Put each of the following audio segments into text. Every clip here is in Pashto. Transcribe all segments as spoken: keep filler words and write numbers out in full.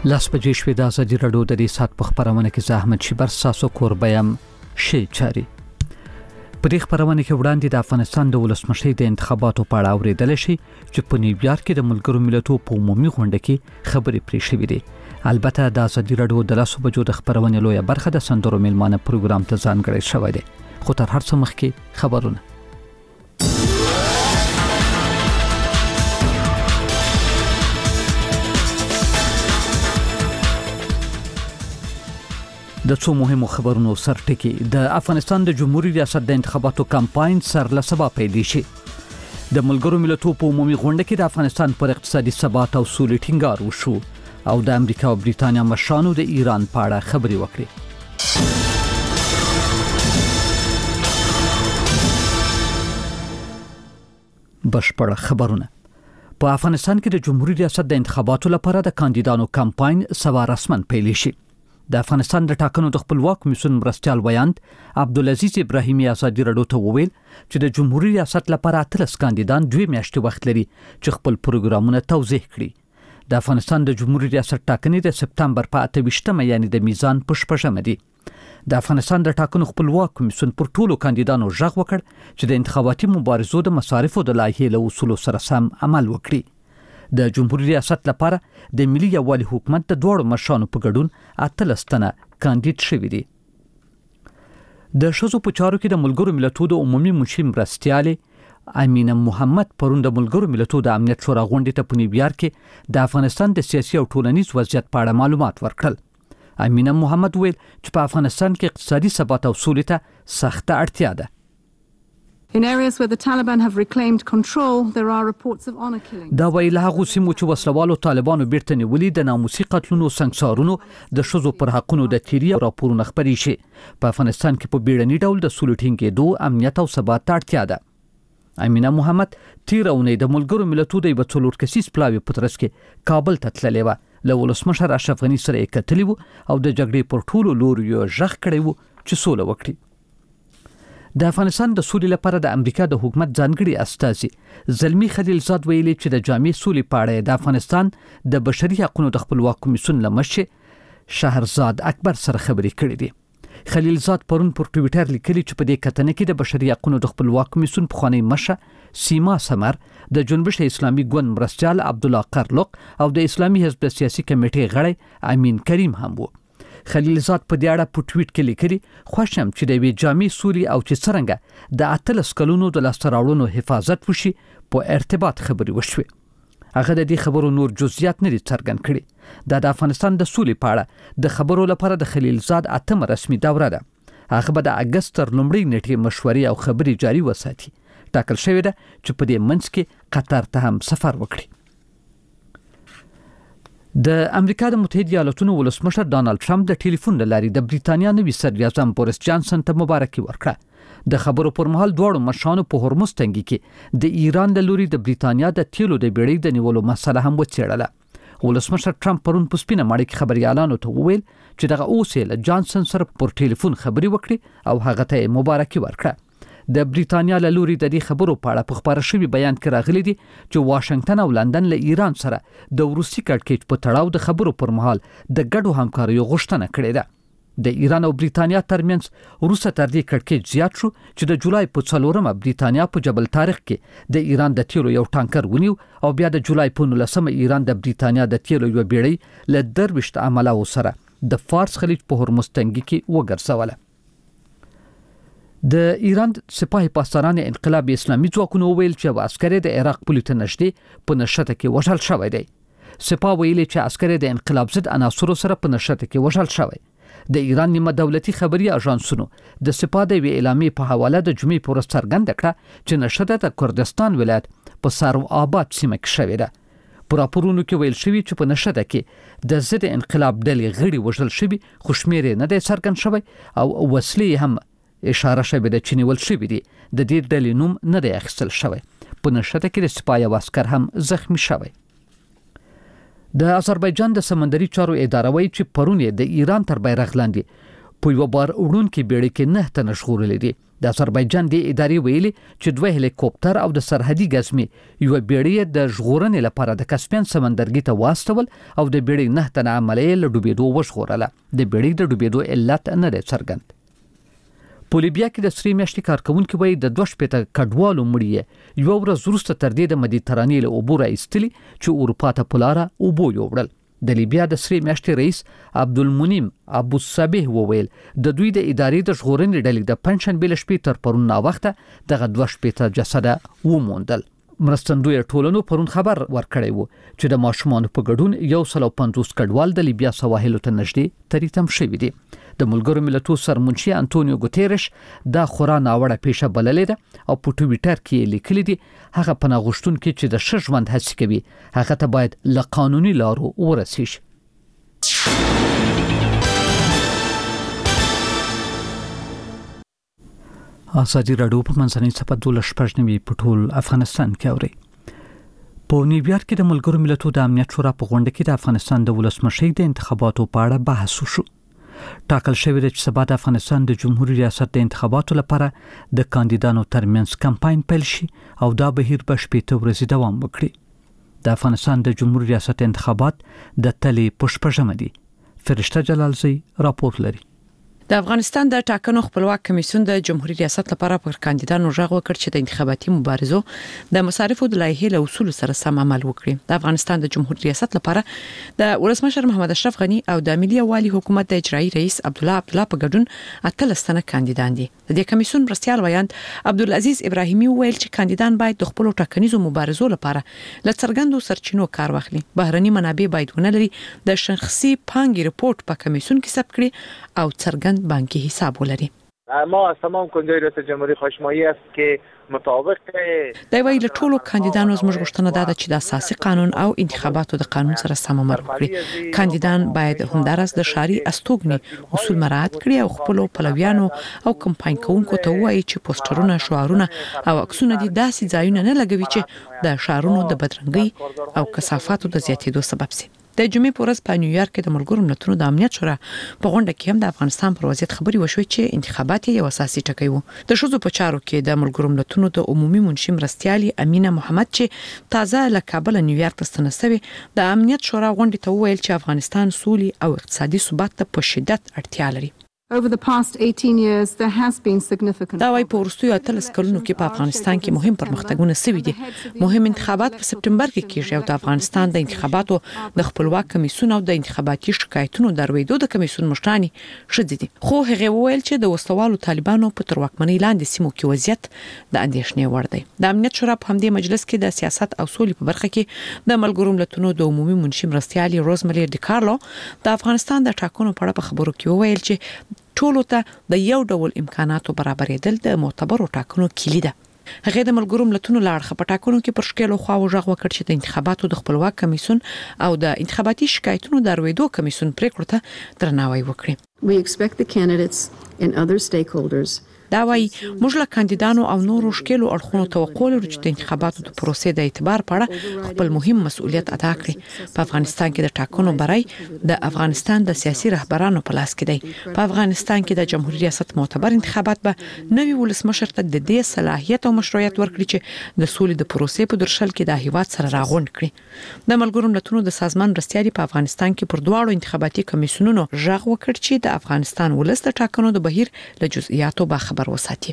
لاس بجې شوې د ازادي راډیو د دې سات په خبرونه کې زحمت شیبر ساسو کوربیم شي چاري په دې خبرونه کې وړاندې د افغانستان د ولسمشر د انتخاباتو په اړه اوریدل شي چې په نیویارک کې د ملګرو ملتونو په عمومي غونډه کې خبرې پرې شوې دي. البته د ازادي راډیو د لاسو بجو د خبرونه لویه برخه د سندرو میلمانه پروګرام ته ځانګړی شوی دی. خو تر هر څه مخکې خبرونه د څو مهمو خبرونو سرټکی. د افغانستان د جمهوریت ریاست د انتخاباتو کمپاین سر له سبا پیل شي. د ملګرو ملتونو په عمومي غونډه کې د افغانستان پر اقتصادي ثبات او سولې ټینګار وشو او د امریکا او بریتانیا مشرانو د ایران په اړه خبرې وکړې. بشپړ خبرونه. په افغانستان کې د جمهوریت ریاست د انتخاباتو لپاره د کاندیدانو کمپاین سبا رسمن پیل شي. د افغانستان د ټاکنو د خپلواک کمیسیون مرستیال ویاند عبدالعزیز ابراهیمي ازادي راډیو ته وویل چې د جمهوریت ریاست لپاره اتلس کاندیدان دوه میاشتې وخت لري چې خپل پروګرامونه توضیح کړي. د افغانستان د جمهوریت ریاست ټاکنې د سپتمبر په اته ویشتمه یعنی د میزان په شپږمه دي. د افغانستان د ټاکنو خپلواک کمیسیون پر ټولو کاندیدانو ژغ وکړ چې د انتخاباتي مبارزو د مصارفو د لایحې له اصولو سره سم عمل وکړي. د جمهوریت ریاست لپاره د ملي یووالي حکومت د دوړو مشرانو په ګډون اتلس تنه کاندید شوي دي. د ښځو په چارو کې د ملګرو ملتونو د عمومي منشي مرستیالې امینه محمد پرون د ملګرو ملتونو د امنیت شورا غونډې ته په نیویارک کې د افغانستان د سیاسي او ټولنیز وضعیت په اړه معلومات ورکړل. امینه محمد ویل چې په افغانستان کې اقتصادي ثبات او سولې ته سخته اړتیا ده. In areas where the Taliban have reclaimed control, there are reports of honor killings. دا ویل هغه سیمو چې وسلوالو طالبانو بیرته نیولې د ناموسي قتلونو سنگسارونو د ښځو پر حقونو د تیری راپورونه خبرې شي. په افغانستان کې په بیړني ډول د سولې ټینګېدو امنیت او ثبات اړتیا ده. امینه محمد تیر اونۍ د ملګرو ملتونو د یو څلور کسیز پلاوي په ترڅ کې کابل ته تللې و. له ولسمشر اشرف غني سره یې کتلې و او د جګړې پر ټولو لوریو ژغ کړی و چې سوله وکړي. د افغانستان د سولې لپاره د امریکا د حکومت ځانګړي استازي زلمی خلیلزاد ویلي چې د جامع سولې په اړه د افغانستان د بشري حقوقو د خپلواک کمیسیون لمشر شهرزاد اکبر سره خبرې کړې دي. خلیلزاد پرون پر ټویټر لیکلي چې په دې کتنه کې د بشري حقوقو د خپلواک کمیسیون پخوانی مشر سیما سمر، د جنبش اسلامي ګوند مرستیال عبدالله قرلق او د اسلامي حزب سیاسي کمیټې غړی امین کریم هم وو. خلیلزاد په دې اړه په ټویټ کې لیکلي خوشم چې د وی جامع سولې او چې څنګه د اتلس کلونو د لاستراوړونو حفاظت وشي په ارتباط خبري وشوي. هغه د دې خبرو نور جزئیات نه څرګند کړي. دا د افغانستان د سولې په اړه د خبرو لپاره د خلیلزاد اتم رسمي دوره ده. هغه به د اگست تر لومړۍ نیټې مشورې او خبري جاري وساتي. ټاکل شوی ده چې په دې منځ کې قطر ته هم سفر وکړي. د امریکا د متحده ایالاتونو ولسمشر ډانلډ ټرمپ د ټلیفون له لارې د بریتانیا نوي صدر اعظم بوریس جانسن ته مبارکي ورکړه. د خبرو پر مهال دواړو مشرانو په هرمز تنګي کې د ایران له لوري د بریتانیا د تیلو د بیړۍ د نیولو مسله هم وڅېړله. ولسمشر ټرمپ پرون په سپینه ماڼۍ کې خبريالانو ته وویل چې دغه اوس له جانسن سره پر ټلیفون خبري وکړي او هغه ته مبارکي ورکړه. د بریتانیا له لوري د دې خبرو په اړه په خبره شوی بیان کې راغلي دي چې واشنگټن او لندن له ایران سره د روسي کړکېچ په تړاو د خبرو پر مهال د ګډو همکاریو غوښتنه کړې ده. د ایران او بریتانیا ترمنځ وروسته تر دې کړکېچ زیات شو چې د جولای په څلورمه بریتانیا په جبل طارق کې د ایران د تیلو یو ټانکر ونیو او بیا د جولای په نولسمه ایران د بریتانیا د تیلو یو بیړۍ له درویشت عملاو سره د فارس خلیج په هرمز تنګي کې وګرځوله. د ایران سپاه پاسداران انقلاب اسلامي ځواکونو ویل چې عسکر د عراق پولیس نشته په نشته کې وژل شوی دی. سپاه ویلي چې عسکر د انقلاب ضد عناصرو سره په نشته کې وژل شوی. د ایران نیمه دولتي خبري اژانسونو د سپاه د وی اعلامیې په حواله د جمعې پر ورځ څرګنده کړه چې نشته د کردستان ولایت په سارو آباد سیمه کې شوی ده. په راپورونو کې ویل شوی چې په نشته کې د ضد انقلاب ډلې غړي وژل شوی، خو شمېر نه دی څرګند شوی او وسلې هم اشاره شوی د چینیول شوی دی. د دې ډلې نوم نه دی اخیستل شوی. په نشته کې د سپاه یو عسکر هم زخمی شوی. د آذربایجان د سمندري چارو اداره وایي چې پرون د ایران تر بیرغ لاندې په یو بار وړونکې بیړۍ کې نه تنه ژغورلې دي. د آذربایجان د ادارې ویلي چې دوه هلیکوپټر او د سرحدي ګزمې یو بیړۍ د ژغورنې لپاره د کسپین سمندرګي ته واستول او د بیړۍ نه تنه عملیه له ډوبېدو وژغورله. د بیړۍ د ډوبېدو علت نه دی څرګند. په لیبیا کې د سری میاشتې کارکونکو وایي د دوه شپېته کډوالو مړي یو ورځ وروسته تر دې د مدیترانې له اوبو راایستلي چې اروپا ته په لاره اوبو یوړل. د لیبیا د سری میاشتې رئیس عبدالمنیم ابو صبیح وویل د دوی د ادارې د ژغورنې ډلې د پنځشنبې له شپې تر پرون ناوخته دغه دوه شپېته جسده وموندل. مرستندوی ټولنو پرون خبر ورکړی وو چې د ماشومانو په ګډون یو سل او پنځوس کډوال د لیبیا سواحلو ته نږدې تریتم شوي دي. د ملګرو ملتونو سرمنشي انټونیو ګوتيرش دا خورا ناوړه پیښه بللې ده او په ټویټر کې لیکلي دي هغه پناه غوښتونکي چې د ښه ژوند هڅه کوي هغه ته باید له قانوني لارو ورسیږي. ازادي راډیو په منځنۍ صفحه دولس شپږ نوي په ټول افغانستان کې اوري. په نیویارک کې د ملګرو ملتونو د امنیت شورا په غونډه کې د افغانستان د ولسمشر د انتخاباتو په اړه بحث وشو. ټاکل شوی دی چې سبا د افغانستان د جمهوریت ریاست د انتخاباتو لپاره د کاندیدانو ترمنځ کمپاین پیل شي او دا بهیر به شپږ ورځې دوام وکړي. د افغانستان د جمهوریت ریاست انتخابات د تلې په شپږمه دي. فرشته جلالزی راپور لري. د افغانستان د ټاکنو خپلواک کمیسیون د جمهوریت ریاست لپاره پر کاندیدانو ژغ وکړ چې د انتخاباتي مبارزو د مصارفو د لایحې له اصول سره سم عمل وکړي. د افغانستان د جمهوریت ریاست لپاره د ولسمشر محمد اشرف غنی او د ملي والي حکومت د اجرایی رئیس عبد الله عبد الله په ګډون اتلس تنه کاندیدان دي. د دې کمیسیون مرستيال ویاند عبدالعزیز ابراهیمي ویل چې کاندیدان باید د خپل ټاکنیزو مبارزو لپاره له څرګندو سرچینو کار واخلي. بهرني منابع باید ونلري. د شخصي پانګې رپورت په کمیسیون کې ثبت کړي او څرګند بانکی حساب ولري. ما از تمام کنجای ریاست جمهوری خواهشمایی است که مطابق د ویل ټولو کاندیدانو زموږ غوښتنه ده چې د اساسي قانون او انتخاباتو د قانون سره سم عمل وکړي. کاندیدان باید همدارس د شاري استوګنې اصول مراعات کړي او خپل پلویانو او کمپاین کوونکو ته وایي چې پوسټرونه، شعارونه او عکسونه دي داسې ځایونه نه لګوي چې د شهرونو د بدرنګي او کثافاتو د زیاتېدو سبب شي. د جمعې په ورځ په نیویارک کې د ملګرو ملتونو د امنیت شورا په غونډه کې هم د افغانستان پر وضعیت خبري وشوي چې انتخابات یو اساسي ټکی وو. د شذو په چارو کې د ملګرو ملتونو د عمومي منشي مرستيالي امینه محمد چې تازه له کابل نیویارک ته ستنسوي د امنیت شورا غونډې ته وویل چې افغانستان سولې او اقتصادي ثبات ته په شدت اړتیا لري. Over the past eighteen years, there has been significant. دا وايي په ورستیو اتلس کلونو کې په افغانستان کې مهم پرمختګونه شوي دي. مهم انتخابات په سپټمبر کې کیږي او د افغانستان د انتخاباتو د خپلواک کمیسیون او د انتخاباتي شکایتونو درویدو د کمیسیون مشرانی شدي دي. خو هغه وویل چې د وسوالو طالبانو په تر واکمنۍ لاندې سیمو کې وضعیت د اندېښنې وړ دی. د امنیت شورا په همدې مجلس کې د سیاست او سولې په برخه کې د ملګرو ملتونو د عمومي منشي مرستيالي روزمری ډیکارلو د افغانستان د ټاکنو په اړه په خبرو کې وویل چې ټولو ته د یو ډول امکاناتو برابرېدل د معتبرو ټاکنو کلی ده. هغه د ملګرو ملتونو لاړخه په ټاکنو کې پر شکل خو او ژغ وکړ چې د انتخاباتو د خپلواک کمیسیون او د انتخاباتي شکایتونو درویدو کمیسیون پریکړو ته درناوی وکړي. We expect the candidates and other stakeholders دا وايي موږ له کاندیدانو او نورو شکلو اړخونو توقع لرو چې د انتخاباتو د پروسې د اعتبار په اړه خپل مهم مسؤلیت ادا کړي. په افغانستان کې د ټاکنو برای د افغانستان د سیاسي رهبرانو په لاس کې دی. په افغانستان کې د جمهوریت ریاست معتبر انتخابات به نوي ولسمشر ته د دې صلاحیت او مشروعیت ورکړي چې د سولې د پروسې په درشل کې د هیواد سره راغونډ کړي. د ملګرو ملتونو د سازمان مرستيالي په افغانستان کې پر دواړو انتخاباتي کمیسیونونو ژغ وکړ چې د افغانستان ولس د ټاکنو د بهیر له جزئیاتو باخبر وساتي.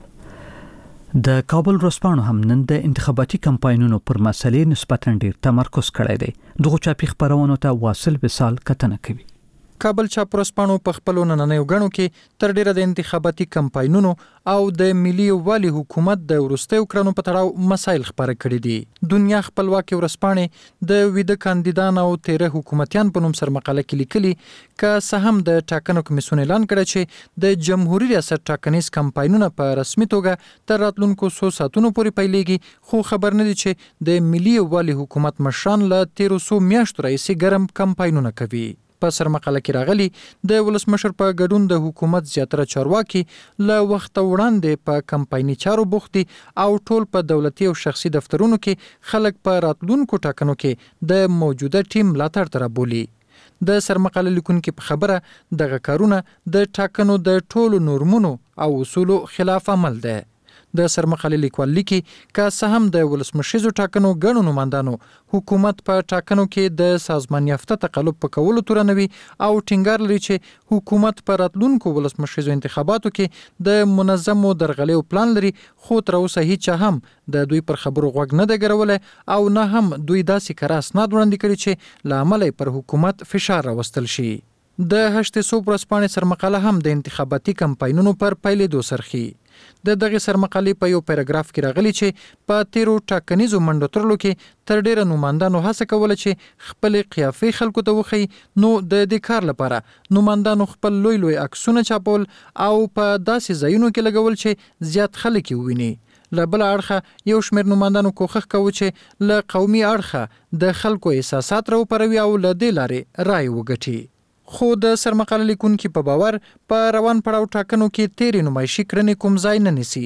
د کابل ورځپاڼو هم نن د انتخاباتي کمپاینونو پر مسلې نسبتاً ډیر تمرکز کړی دی. دغه چاپی خبرونو ته واصل وصال کتنه کوي. کابل چاپ ورځپاڼو په خپل نننیو غنو کې تر ډیره د انتخاباتي کمپاینونو او د ملي والي حکومت د ورستیو کړنو په تړاو مسایل خبره کړي دي. دنیا خپلواک ورځپاڼې د ویده کاندیدان او تیره حکومتیان په نوم سر مقاله کې لیکلي که سهم د ټاکنو کمیسیون اعلان کړی چې د جمهوریت ریاست ټاکنیز کمپاینونه په رسمي توګه تر راتلونکو څو ساعتونو پورې پیلېږي، خو خبر نه دي چې د ملي والي حکومت مشران له تیرو څو میاشتو راهیسې ګرم کمپاینونه کوي. په سر مقاله کې راغلي د ولسمشر په ګډون د حکومت زیاتره چارواکي له وخت وړاندې په کمپایني چارو بوخت دي او ټول په دولتي او شخصي دفترونو کې خلک په راتلونکو ټاکنو کې د موجوده ټیم ملاتړ ته رابولي. د سرمقاله لیکونکو په خبره دغه کارونه د ټاکنو د ټولو نورمونو او اصولو خلاف عمل ده. د سرمقالې لیکوال لیکي که څه هم د ولسمشریزو ټاکنو ګڼو نمایندانو حکومت په ټاکنو کې د سازمان یافته تقلب په کولو تورنوي او ټینګار لري چې حکومت په راتلونکو ولسمشریزو انتخاباتو کې د منظمو درغلیو پلان لري، خو تر اوسه هیڅ هم د دوی پر خبرو غوږ نه دی ګرولی او نه هم دوی داسې کره اسناد وړاندې کړي چې له امله پر حکومت فشار راوستل شي. د هشت صوب ورځپاڼې سرمقاله هم د انتخاباتي کمپاینونو پر پیلېدو سرخي. د دغه سرمقالې په یو پیراګراف کې راغلی چې په تیرو ټاکنیزو منډو ترلو کې تر ډیره نمایندانو هڅه کوله چې خپل قیافې خلکو ته وخی، نو د دې کار لپاره نمایندانو خپل لوی لوی عکسونه چاپول او په داسې ځایونو کې لګول چې زیات خلک یې وویني. له بل اړخه یو شمېر نمایندانو کوښښ کوي چې له قومي اړخه د خلکو احساسات راوپاروي او له دې لارې رای وګټي. خو د سرمقاله لیکونکي په باور په روان پړاو ټاکنو کې تیرې نمایشي کړنې کوم ځای نه نیسي،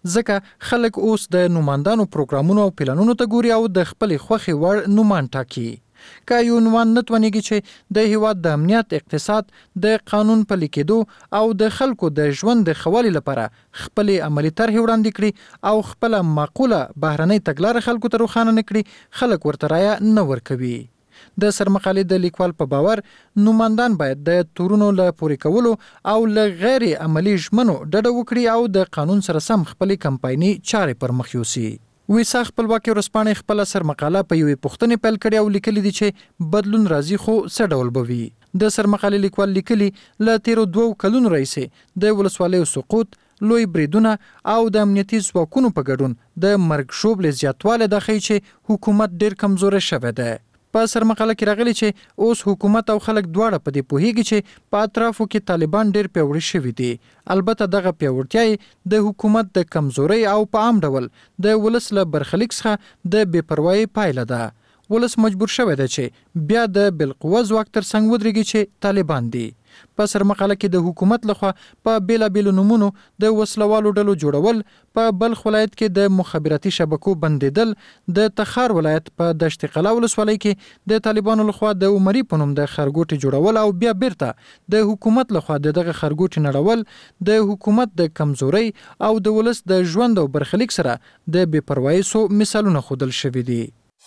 ځکه خلک اوس د نمایندانو پروګرامونو او پلانونو ته ګوري او د خپلې خوښې وړ نومان ټاکي. که یو عنوان نه توانېږي چې د هیواد د امنیت، اقتصاد، د قانون پلي کېدو او د خلکو د ژوند د ښه والي لپاره خپلې عملي طرحې وړاندې کړي او خپله معقوله بهرنۍ تګلاره خلکو ته روښانه نه کړي، خلک ورته رایه نه ورکوي. د سرمقالې د لیکوال په باور نمایندان باید د تورونو له پورې کولو او له غیر عملي ژمنو ډډه وکړي او د قانون سره سم خپلې کمپایني چارې پر مخ یوسي. ویسا خپلواکي ورځپاڼې خپله سرمقاله په یوې پوښتنې پیل کړې او لیکلي دي چې بدلون راځي خو څه ډول به وي. د سرمقالې لیکوال لیکلي له تیرو دوو کلونو راهیسې د ولسوالیو سقوط، لوی بریدونه او د امنیتي ځواکونو په ګډون د مرګ ژوبلې زیاتوالی دا ښیي چې حکومت ډېر کمزوری شوی دی. په سرمقاله کې راغلی چې اوس حکومت او خلک دواړه په دې پوهیږي چې په اطرافو کې طالبان ډېر پیاوړي شوي دي. البته دغه پیاوړتیا د حکومت د کمزورۍ او په عام ډول د ولس له برخلیک څخه د بې پروایۍ پایله ده. ولس مجبور شوی دی چې بیا د بالقوه ځواک تر څنګ ودرېږي چې طالبان دي. په سرمقاله کې د حکومت لخوا په بیلابیلو نومونو د وسلوالو ډلو جوړول، په بلخ ولایت کې د مخابراتي شبکو بندیدل، د تخار ولایت په دشت قلعه ولسوالۍ کې د طالبانو لخوا د عمري په نوم د خرګوټي جوړول او بیا بیرته د حکومت لخوا د دغه خرګوټي نړول د حکومت د کمزورۍ او د ولس د ژوند او برخلیک سره د بې پروایۍ سو مثالونه ښودل شوي دي.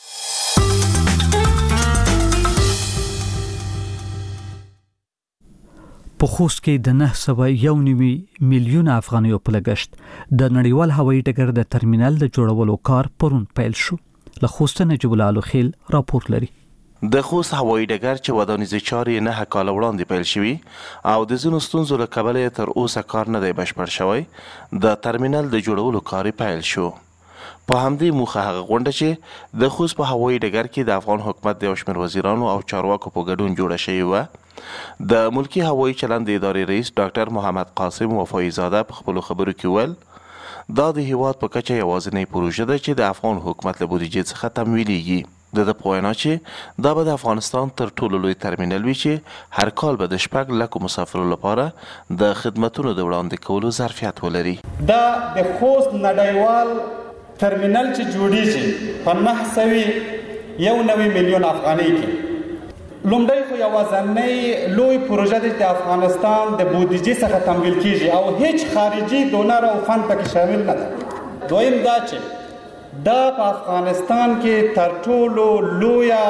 په خوست کې د نه سوه یو نوي میلیون افغانیو په لګښت د نړیوال هوایي ډګر د ترمینل د جوړولو کار پرون پیل شو. له خوست نجیب الله الخیل راپور لري. د خوست هوایي ډګر چې ودانیزې چارې نه کاله وړاندې پیل شوي او د ځینو ستونزو له کبله تر اوسه کار نه دی بشپړ شوی، د ترمینل د جوړولو کار پیل شو. په همدې موخه هغه غونډه چې د خوست په هوایي ډګر کې د افغان حکومت د یو شمېر وزیرانو او چارواکو په ګډون جوړه شوې وه. د ملکی هوایي چلند ادارې رئیس ډاکټر محمد قاسم وفایی زاده په خپلو خبرو کې ویل دا د هیواد په کچه یوازینۍ پروژه ده چې د افغان حکومت له بودیجې څخه تمویلیږي. د ده په وینا چې دا به د افغانستان تر ټولو لوی ترمینل وي چې هر کال به د شپږ لکو مسافرو لپاره د خدمتونو د وړاندې کولو ظرفیت ولري. دا د خوست نړیوال ترمینل چې جوړیږي په نهه سوه یو نوي میلیون افغانۍ کې لومړی خو یوازینۍ لوی پروژه ده چې افغانستان د بودیجې څخه تمویل کیږي او هیڅ خارجي دونر او فند پکې شامل نه ده. دویم دا چې دا په افغانستان کې تر ټولو لویه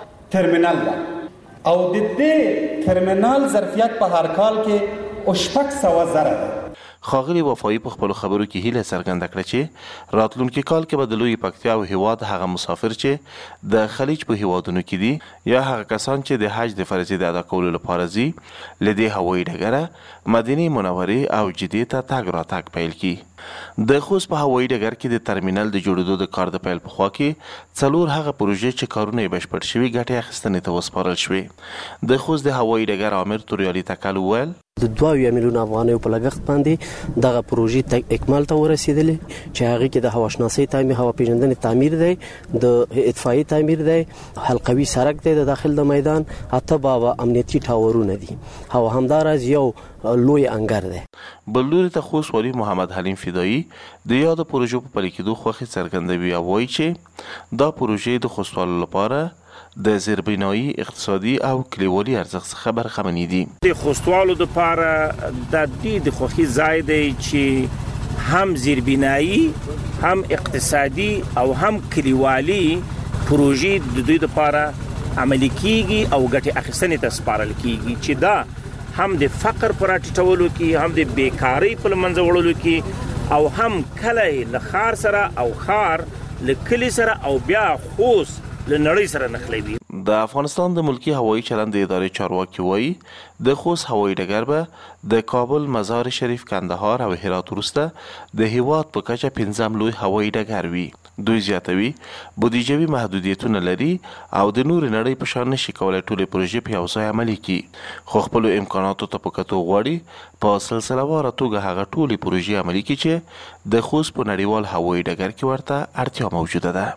ترمینل ده او د دې ترمینل ظرفیت په هر کال کې شپږ سوه زره ده. ښاغلي وفایی په خپلو خبرو کې هیله څرګنده کړه چې راتلونکي کال کې به د لوی پکتیا او هیواد هغه مسافر چې د خلیج په هیوادونو کې دي یا هغه کسان چې د حج د فریضې د ادا کولو لپاره ځي له دې هوایي ډګره مدینې منورې او جدې ته تګ راتګ پیل کړي. د خوست په هوایي ډګر کې د ترمینل د جوړېدو د کار د پیل په خوا کې څلور هغه پروژې چې کارونه یې بشپړ شوي ګټې اخیستنې ته وسپارل شوې. د خوست د هوایي ډګر امیر توریالي تکل وویل د دوه اویا میلیون افغانیو په لګښت باندې دغه پروژې ته اکمال ته ورسېدلې چې هغه کې د هواشناسۍ تعمیر، هوا پیژندنې تعمیر دی، د اطفائیې تعمیر دی، حلقوي سړک دی د داخل د میدان، اته بابا امنیتي ټاورونه دي او همداراز یو لوی انګر دی. بل لوري ته خوست والي محمد حلیم فدایي د یادو پروژو په پلي کېدو خوښي څرګندوي او وایي چې دا پروژې د خوستوالو لپاره د زیربنایي اقتصادي او کلیوالي ارزښت څخه برخمنې دي. د خوستوالو لپاره د دې د خوخي ځای دی چې هم زیربنایي هم اقتصادي او هم کلیوالي پروژې د دوی لپاره عملي کیږي او ګټه اخیستنې ته سپارل کیږي چې دا هم د فقر پر اټټولو کې هم د بیکاری په منځ وړلو کې او هم کله له خار سره او خار له کلی سره او بیا خوس له نړۍ سره نښلوي. د افغانستان د ملکی هوایي چلند ادارې چارواکي وایي د خوست هوایي ډګر به د کابل، مزار شریف، کندهار او هرات وروسته د هیواد په کچه پنځم لوی هوایي ډګر وي. دوی زیاتوي بودیجوي محدودیتونه لري او د نور نړۍ په شان نشي کولای ټولې پروژې په یو ځای عملي کړي، خو خپل امکاناتو ته په کتو غواړي په سلسله واره توګه هغه ټولې پروژې عملي کړي چې د خوست په نړیوال هوایي ډګر کې ورته اړتیا موجوده ده.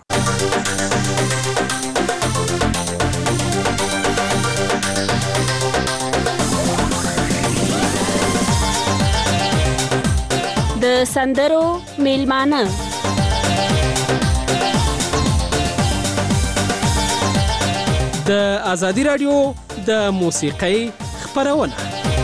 د سندرو میلمانه د ازادي رادیو د موسیقۍ خپرونه.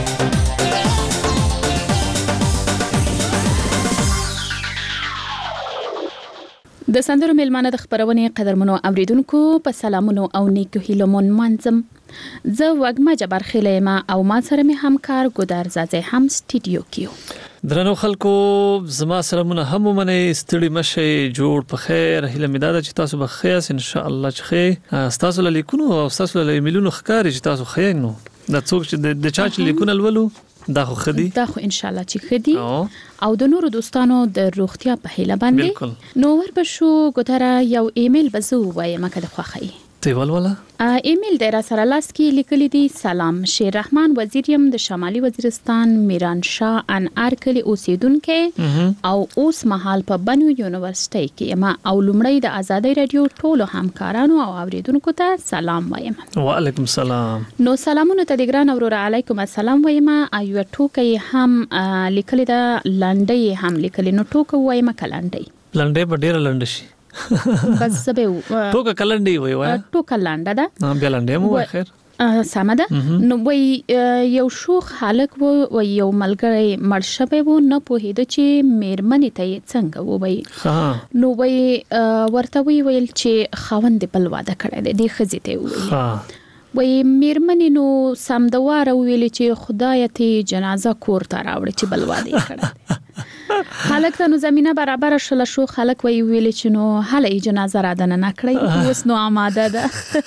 د سندرو میلمانه د خپرونې قدرمنو اوریدونکو په سلامونو او نیکو هیلو منځم زه وګما جبار خلیما او ما سره می همکار ګودار زازه هم سټډیو کیو. درنو خلکو زما سلامونه هم ومنئ، ستړي مشئ، جوړ په خیر. هیله مې ده چې تاسو به ښه یاست ان شاء الله. چې ښه ستاسو له لیکونو او ستاسو له ایمیلونو ښکاري چې تاسو ښه یې. نو دا څوک چې د چا چې لیکونه لولو دا خو ښه دي، دا خو ان شاء الله چې ښه دي او د نورو دوستانو د روغتیا په هیله باندې. نو ورپښو ګوتره یو ایمیل به زه ووایم که د خوښۍ دیوال والا ایمیل د را سره لاس کې لیکلي دي: سلام، شیر رحمان وزیریم د شمالي وزیرستان میران شاه ان ار کلی اوسیدونکو او اوس مهال په بنو یونیورسيټي کې یم او لومړی د ازادي رادیو ټولو همکارانو او اوریدونکو ته سلام وایم. وعلیکم السلام. نو سلامونه ته د ګران اورور علیکم السلام وایم. ایو ټوکې هم لیکلي ده، لنډي هم لیکلي. نو ټوکې وایم کلنډي لنډي به ډیره لنډ شي بس زبه ټوکه کلنډي وای وای ټوکه لنډه ده بیا لنډه مو خیر سمه ده. نو وای یو شوخ خالق و یو ملګری مړ شوی و، نه پوهیده چې میرمنې ته څنګه و وای. نو وای ورته وی ویل چې خاوند بل واده کړی دی، د خزې ته ویل وای میرمنې نو سمدواره ویل چې خدای ته جنازه کور ته راوړي چې بل واده کړی. خلک ته نو زمينه برابر شول. شو خلک وی ویل چې نو هله جنازه را دنه نکړی، اوس نو آماده ده.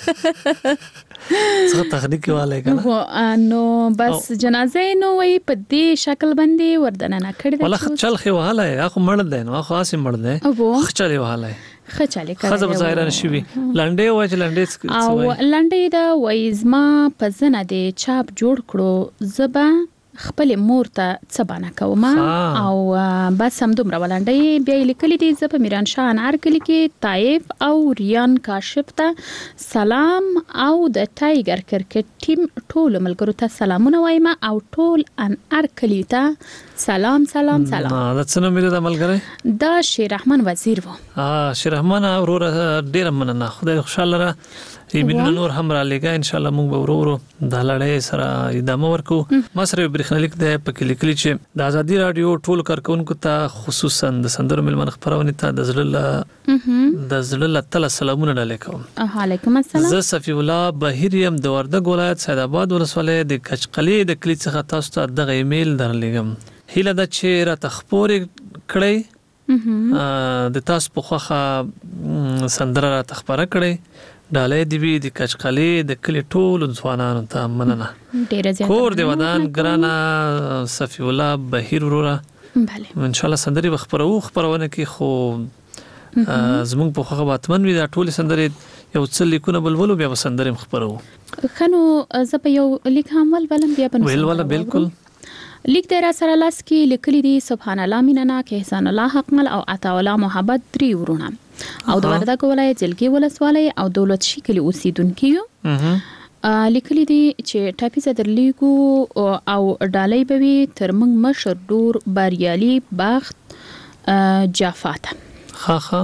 څه تخنیک والے کنه نو بس جنازه نو وی په دې شکل باندې وردنه نکړی. ولا خچل خو حاله اخو مړ ده نو اخو اسې مړ ده خچل واله خچاله کړه. خزه ظاهرا شوی لنډي وای چې لنډي او لنډي دا وایزما په زنه دي چاپ جوړ کړو زبا خپل مور ته څبانه کوم او بس هم دومره ولنډي. بیا لیکلي دي زه په میران شاه انار کلی کې طایف او ریان کاشف ته سلام او د ټایګر کرکټ ټیم ټول ملګرو ته سلامونه وایم او ټول انار کلی ته سلام سلام سلام. دا څنګه مې د ملګری دا شیر رحمان وزیر و. اه شیر رحمان اورور ډیر مننه، خدای خوشاله را ایمیلونه نور هم را لګا. ان شاء الله موږ به ورو ورو د لړۍ سره ادامه ورکو. ما سره برېښنالیک دی په کې لیکلي چې د ازادي رادیو ټول کارکونکو ته خصوصا د سندرو میلمن خبرونه ته د زړه د زړه تل سلامونه ډالې کوم. علیکم السلام. زه صفی الله بهیریم د وردګ ولایت سید آباد ولسوالۍ د کچقلې د کلی څخه تاسو ته دغه ایمیل درلېږم. هیله ده چې را تخپور کړئ د تاسو په خوخه سندره را تخپره کړئ. ډالې دی وی د کچقلې د کلی ټول ځوانانو ته مننه. ډیره زیاته کور دی ودان ګرانا صفی الله بهیر وروره. بله ان شاء الله سندري بخبرو خبرونه کې خو زمونږ په خوخه باتمن وی دا ټول سندري یو څل لیکونه بلولو بیا سندري خبرو. خنو زه په یو لیک هم ول بلم بیا بنو ویل ولا بالکل لیک در سره لاس کې لیکلي دي: سبحان الله میننا کې احسان الله حقمل او عطا الله محبت دري ورونه او د وردګ ولایت جلګي ولسوالۍ او دولت شي کلی اوسیدونکو یو. لیکلي دي چې ټاپي صدرلیکو او ډالۍ بوي تر موږ مشر ډور بریالي بخت جافات. ها ها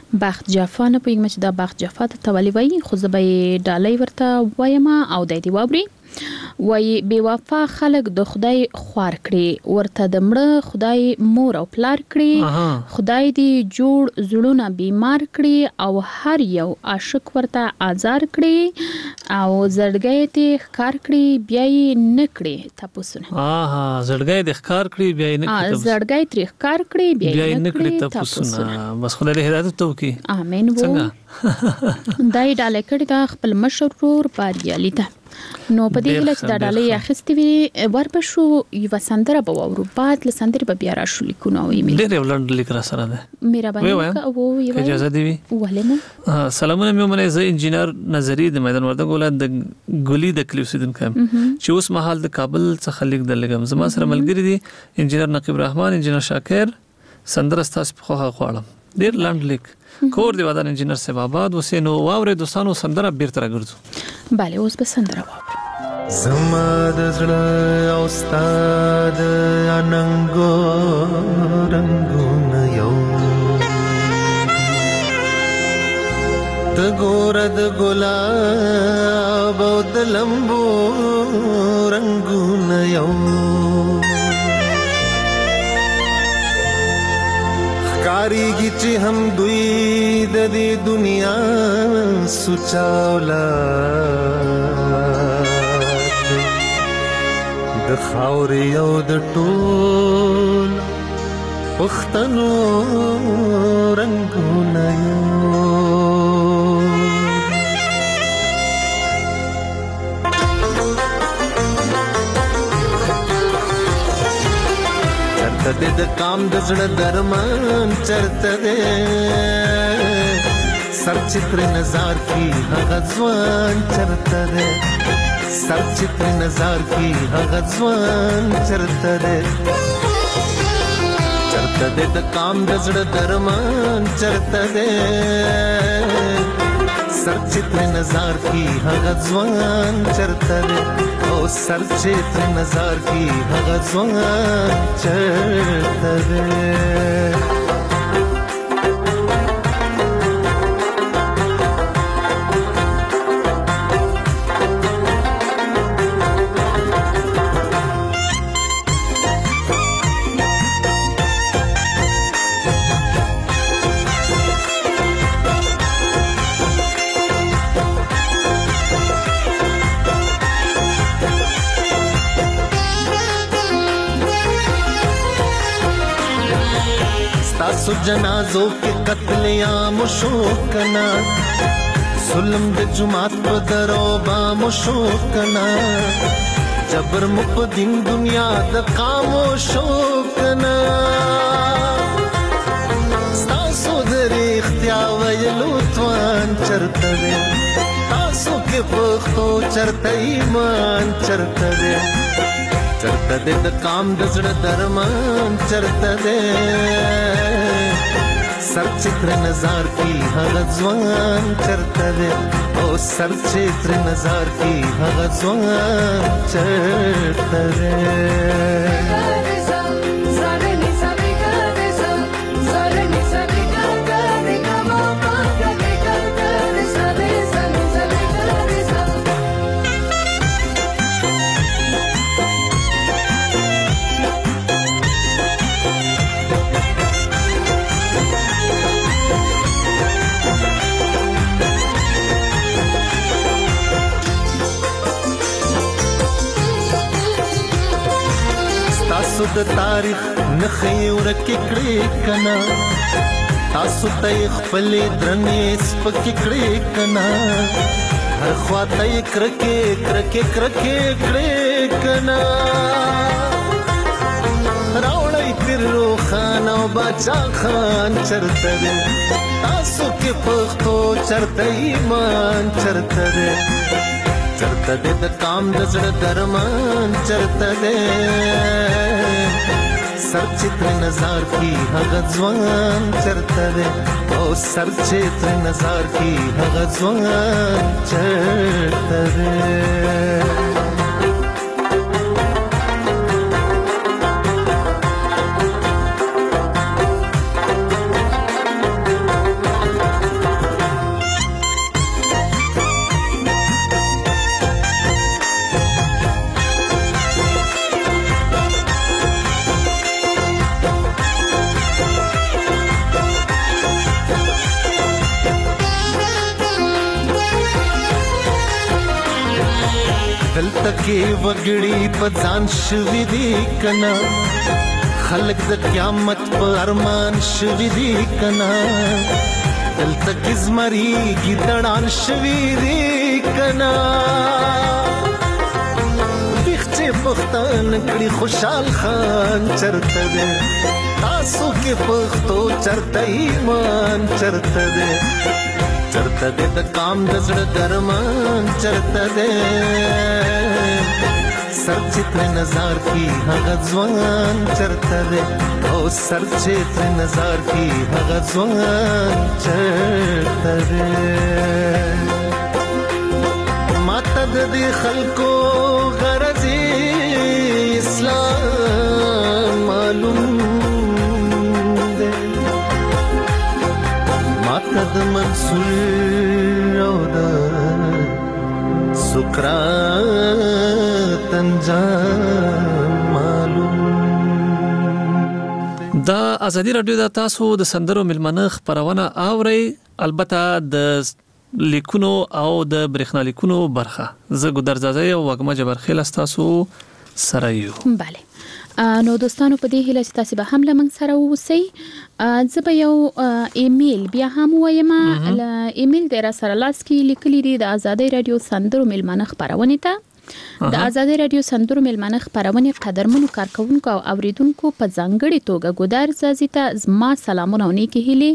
بخت جفا نه پوهیږم چې دا بخت جفا ته ولې وایي خو زه به یې ډالۍ ورته وایم او دی دې واوري. وایي بې وفا خلک د خدای خوار کړي ورته د مړه خدای مور او پلار کړي خدای دې جوړ زړونه بیمار کړي او هر یو عاشق ورته آزار کړي او زړګی دې ښکار کړي بیا یې نه کړي تپوسونه. آها زړګی دې ښکار کړي بیا یې نه کړي زړګی ترې ښکار کړي بیا یې نه کړي تپوسونه. بس خدای دې هدایت وکړي. امين وو. دای ډالۍ کړي دا خپل مشر ورور باریالي ته. نو په دې لچ دا ډالۍ اخیستې وي ورپښو یو سندره به وورو بعد له سندره به بیا راشو لیکونه او ایمیل ډېر ولند لیک را سره ده میرا باندې او یو اجازه دی وی ولنه. سلامونه مې منه زه انجینر نظری د میدان وردګ ولایت د ګولي د کلیوسیدن کم چې اوس مهال د کابل څخه لیک د لګم زما سره ملګری دي انجینر نقیب رحمان انجینر شاکر سندره ستاسو په خوخه غواړم. ډېر لاند لیک کور دی ودان انجینر صاحب آباد وسینو واورې دوستانو سندره بیرته راګرځو. bale اوس به سندره واورو. زما د زړه او استاد اننګو رنگونه یو د ګور د ګلاب او د لمبو رنگونه یو کاریږي چې هم دوی د دې دنیا سوچاولا د خاورې او د ټول پښتنو رنگونه یو چرته د کام د زړه درمان چرته ده سر چتر نظر کی هغه ځوان چرته ده سر چتر نظر کی هغه ځوان چرته ده چرته ده د کام د زړه درمان چرته ده سر چتر نظر کی هغه ځوان چرته ده او سر چتر نظر کی هغه ځوان چرته ده. سو جنازو کے قتل عام شو کنا ظلم د جماعت په درو بام شو کنا جبر مپ دین دنیا د خاموشو کنا تاسو د اختیا ویلو توان چرته تاسو کې پختو چرته ایمان چرته چرته د کام د زړه درمان چرته ده سر چتر نظر کی هغه ځوان چرته ده او سر چتر نظر کی هغه ځوان چرته ده. تاسو د تاریخ نخې ورکې کړې کنا تاسو ته خپل درنې سپکې کړې کنا هر خواته یې کرکې کرکې کرکې کړې کنا راوړی پیر روخان او باچا خان چرته ده تاسو کې پښتو چرته ایمان چرته ده چرته ده د کام د زړه درمان چرته ده سر چتر نظر کی هغه ځوان چرته ده او سر چتر نظر کی هغه ځوان چرته ده. دلته کې وګړي په ځان شوي دي کنا خلک د قیامت په ارمان شوي دي کنا دلته کې زمري ګیدړان شوي دي کنا چې پښتون کړي خوشحال خان چرته ده تاسو کې پښتو چرته ایمان چرته ده چرته ده د کام د زړه درمان چرته ده سر چې تر نظر کی هغه ځوان چرته ده او سر چې تر نظر کی هغه ځوان چرته ده ماته د دې خلکو غرضی اسلام معلوم ده ماته د منصور او د سقراط انجام معلوم دا ازادي رادیو د تاسو د سندرو ملمنه خبرونه اوري البته د لیکونو او د برېښنا لیکونو برخه زه ګدرزازه او وګما جبر خیل تاسو سره یو bale نو دوستانو په دې هیله چې تاسو به هم لمن سره ووسی زه به یو ایمیل بیا هم وایم ایمیل د را سره لاس کې لیکلي دي د آزادۍ رادیو سندرو ملمنه خبرونه ته د آزادۍ رادیو سندرو ملمنه خبرونه قدرمنو کارکونکو او اوریدونکو په ځانګړي توګه ګدرزازي ته زما سلامونه او نیکی هیلې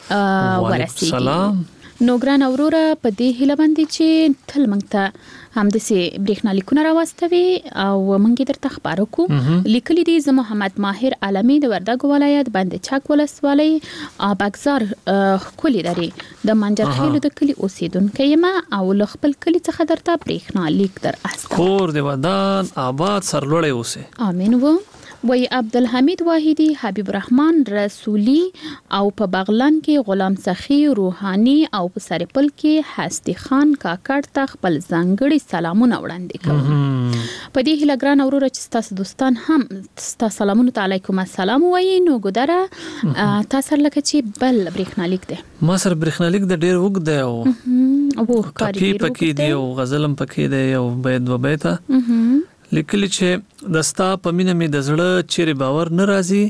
ورسیږي سلام نو ګران اوروره په دې هیله باندې چې تل موږ ته همداسې برېښنا لیکونه راواستوي او موږ درته خبرو کو لیکلي دي زه محمد ماهر عالمي د وردګ ولایت باندې چک ولسوالۍ اباګزار ښکلي لري د منجرخیلو د کلي اوسیدونکی یم او له خپل کلي څخه درته برېښنا لیک در استوم کور د ودان آباد سرلوړی اوسه امين و وی عبدالحمید واحدی حبیب الرحمن رسولی او په بغلان کې غلام سخی روحانی او په سرپل کې هستی خان کاکړ ته خپل ځانګړي سلامونه وړاندې کوم په دې هیله ګران اورور چې تاسو دوستان هم تاسو سلامونه علیکم السلام وایي نو ګدره تاسو لکه چې بل برېښنا لیک ده ما سره برېښنا لیک د ډېر وګ دی او او کاری پکې دی او غزلم پکې دی او بيد و بیت لیکلی چې دستا په مینه می د زړه چیرې باور ناراضي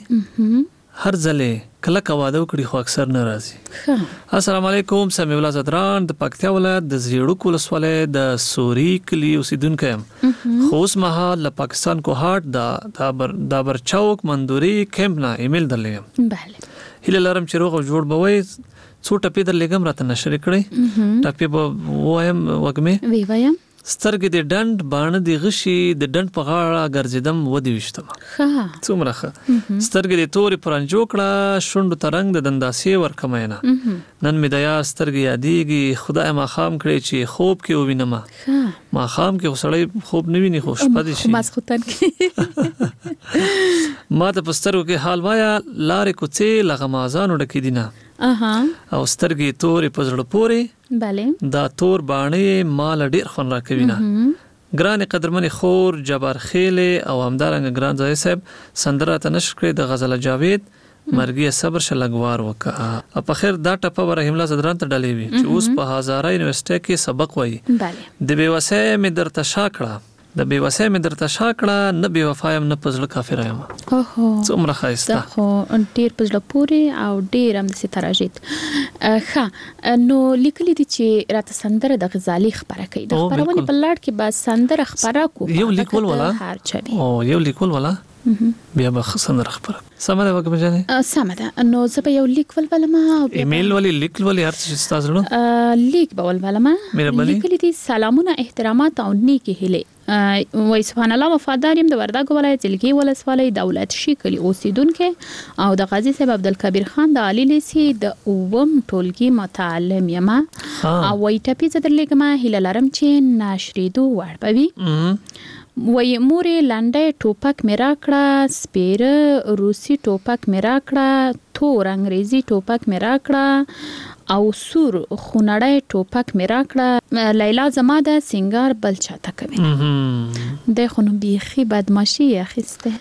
هر ځله کله کا واده وکړي خو اکثر ناراضي السلام علیکم سمي الله زدران د پکتیا ولایت د زیړو کولسواله د سوري کلی اوسیدونکو خو اوس مهال له پاکستان کو هارت دا دابر چوک مندوري کیمپ نه ایمیل درلېم bale هله لرم چې روغ جوړ بوي څو ټپې درلېګم راته نشر کړې ټپې به وایم وګمه وی وایم سترګې د ډند باندې د غشي د ډند په غاړه ګرځیدم ودی وشتم ښه څومره ښه سترګې د تورې پرنجو کړه شوند ترنګ د دنداسې ورکمینه نن مې د یا سترګې یادېږي خدای ما خام کړی چې خوب کې ووینم ما خام کې وسړی خوب نه ویني خو شپه دي شي ما سختن کې ما ته پسترو کې حال وایا لارې کوڅې لغمازانو ډکې دینه اها او سترګې تورې پزړه پورې bale دا تور باندې مال ډیر خون را کوي نه ګران قدرمن خور جبار خیله او همدارنګ ګران ځای صاحب سندره تنشکر د غزل جاوید مرګي صبر شلګوار وکا په خیر دا ټپه رحیم الله زدران ته ډلې وي چې اوس په هزاره یونیورسيټي کې سبق وایي د بیوسه مې درته شاکړه د بیوسه مې درته شاکړه نه بي وفایم نه پزړه کافر یم اوهو څومره خایسته خو ډیر پزړه پوري او ډیر هم د ستراجیت ښه نو لیکلي دي چې راته سندره د غزالي خبره کوي د خبرونه په لړ کې با سندره خبره کو یو لیکول ولا او یو لیکول ولا بیا به سندره خبره سمه ده وګم جانې سمه ده نو زه به یو لیک ولولم او ایمیل ولی لیک ولی هر څه تاسو نو لیک به ولولم لیکلي دي سلامونه احترامات او نیکی هله وای سبحان الله وفاداریم د وردګ ولایت جلګي ولسوالۍ دولت شي کلی اوسیدونکو او د قاضي صاحب عبدالکبیر خان د علی لیسي د اوم ټولګي متعلم یم او وای ټپي زدرلګما هله لرم چې ناشریدو وړ پوي وای مورې لنډه ټوپک میرا کړه سپیره روسي ټوپک میرا کړه تور انګریزي ټوپک میرا کړه او سور خونړی ټوپک میرا کړه لیلا زما د سنگار بل چاته کوي د خونو بيخي بدمعشي اخیسته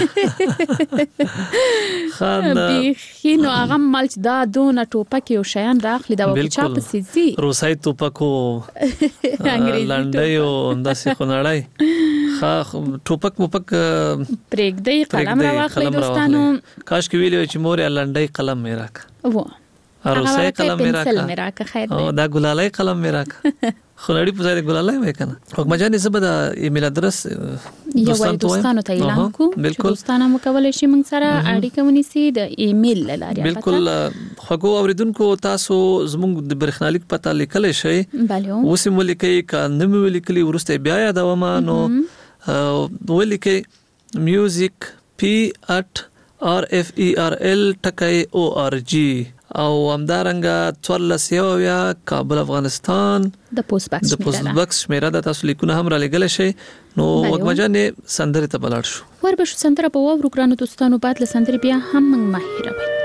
خان بيخي نو هغه مالچ دا دون ټوپک یو شیان راخلی دا وچا په سيزي روسای ټوپکو لنډیو داسې خونړی خا ټوپک موپک پرېګ دی قلم راوخلی دوستانو کاش کې ویلو چې مور لنډی قلم میراک و روسای قلم میراک میراک خیر او دا ګلالای قلم میراک خلړی په ځای ګلالای وای کنه حکم جان زبر د ایمیل ادرس دوستانو دوستانو ته اعلان کو دوستانو مکول شي موږ سره اړیکه ونیسي د ایمیل لاره بالکل خو اوریدونکو تاسو زموږ د برخنالیک پته لیکل شي اوس ملي کې کا نم ولیکلي ورسته بیا یادوم نو ولیکي میوزیک پی ات آر اف ای آر ال ټکای او ار جی او همدارنګه څوارلس یو یا کابل افغانستان د پوسټ باکس د پوسټ باکس شمیره د تاسو لیکونه هم را لګل شي نو وګمجانې سندره ته بلاړ شو ور به شو سندره په وورو ګرانو دوستانو بعد له سندره بیا هم موږ ماهره وي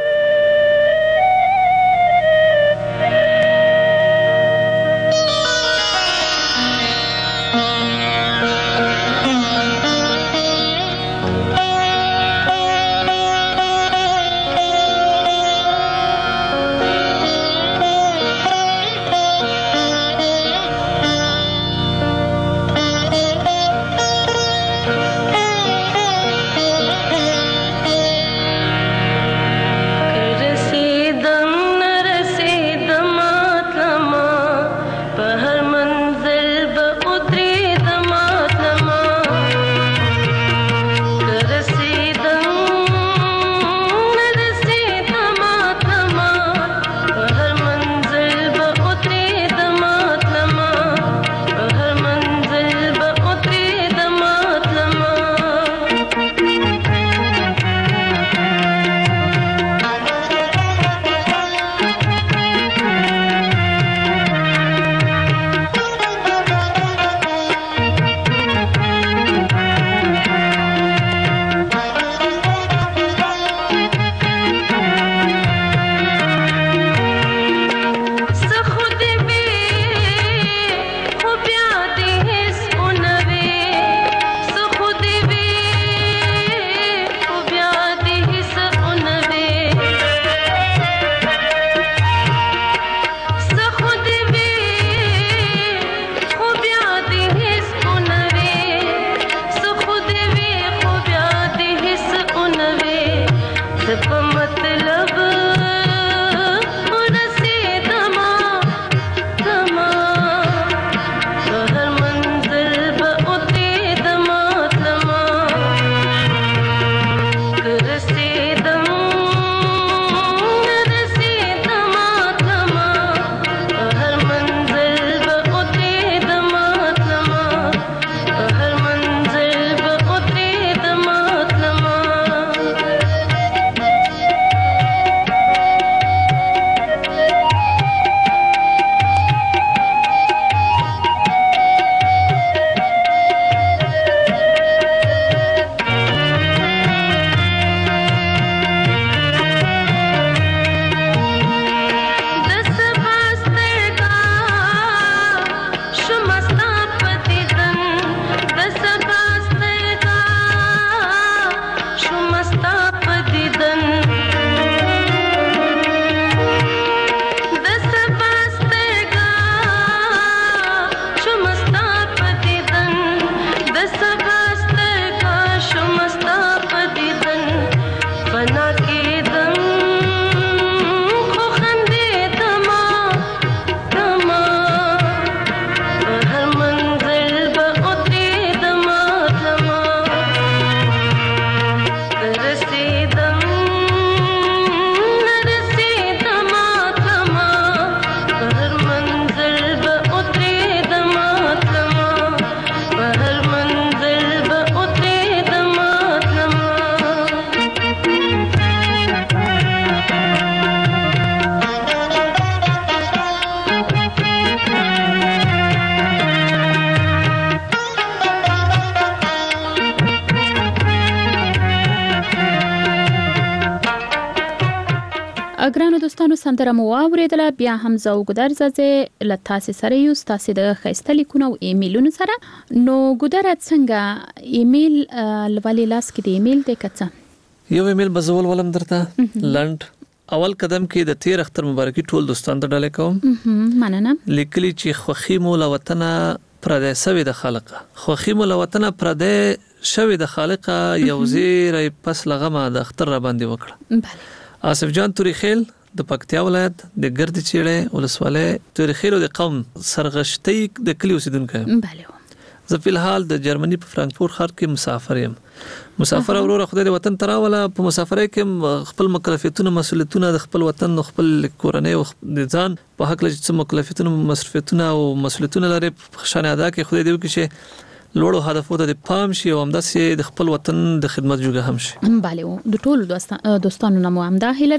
ګرانو دوستانو سندره مو واوریدله بیا هم زه وګدر زه له تاسې سره یو تاسې د ښایسته لیکونو او ایمیلونو سره نو ګدره څنګه ایمیل ولې لاس کې د ایمیل دی که څه یو ایمیل به زه ولولم درته لنډ اول قدم کې د تیر اختر مبارکي ټول دوستان ته ډالۍ کوم مننه لیکلي چې خوښي مو له وطنه پردی سوی د خالقه خوښي مو له وطنه پردی شوی د خالقه یو زیری پس لغمه د اختر را باندې وکړه بله آصف جان توریخیل د پکتیا ولایت د ګرد چیړې ولسوالۍ توریخیل د قوم سرغشتي د کلی اوسیدونکو بله زه په الحال د جرمني په فرانکفورت ښار کې مسافر یم مسافر اورور خدای د وطن تراوله په مسافرۍ کې خپل مکلفیتونه مسؤلیتونه د خپل وطن خپل کورنۍ او د ځان په حق لږ څه مکلفیتونه مصرفیتونه او مسؤلیتونه لري په شان ادا کې خدای دې وکړي چې لوړو هدفو ته د پام شي او همداسې د خپل وطن د خدمت جوګه هم شي بله د ټولو دوستانو نه مو همدا هیله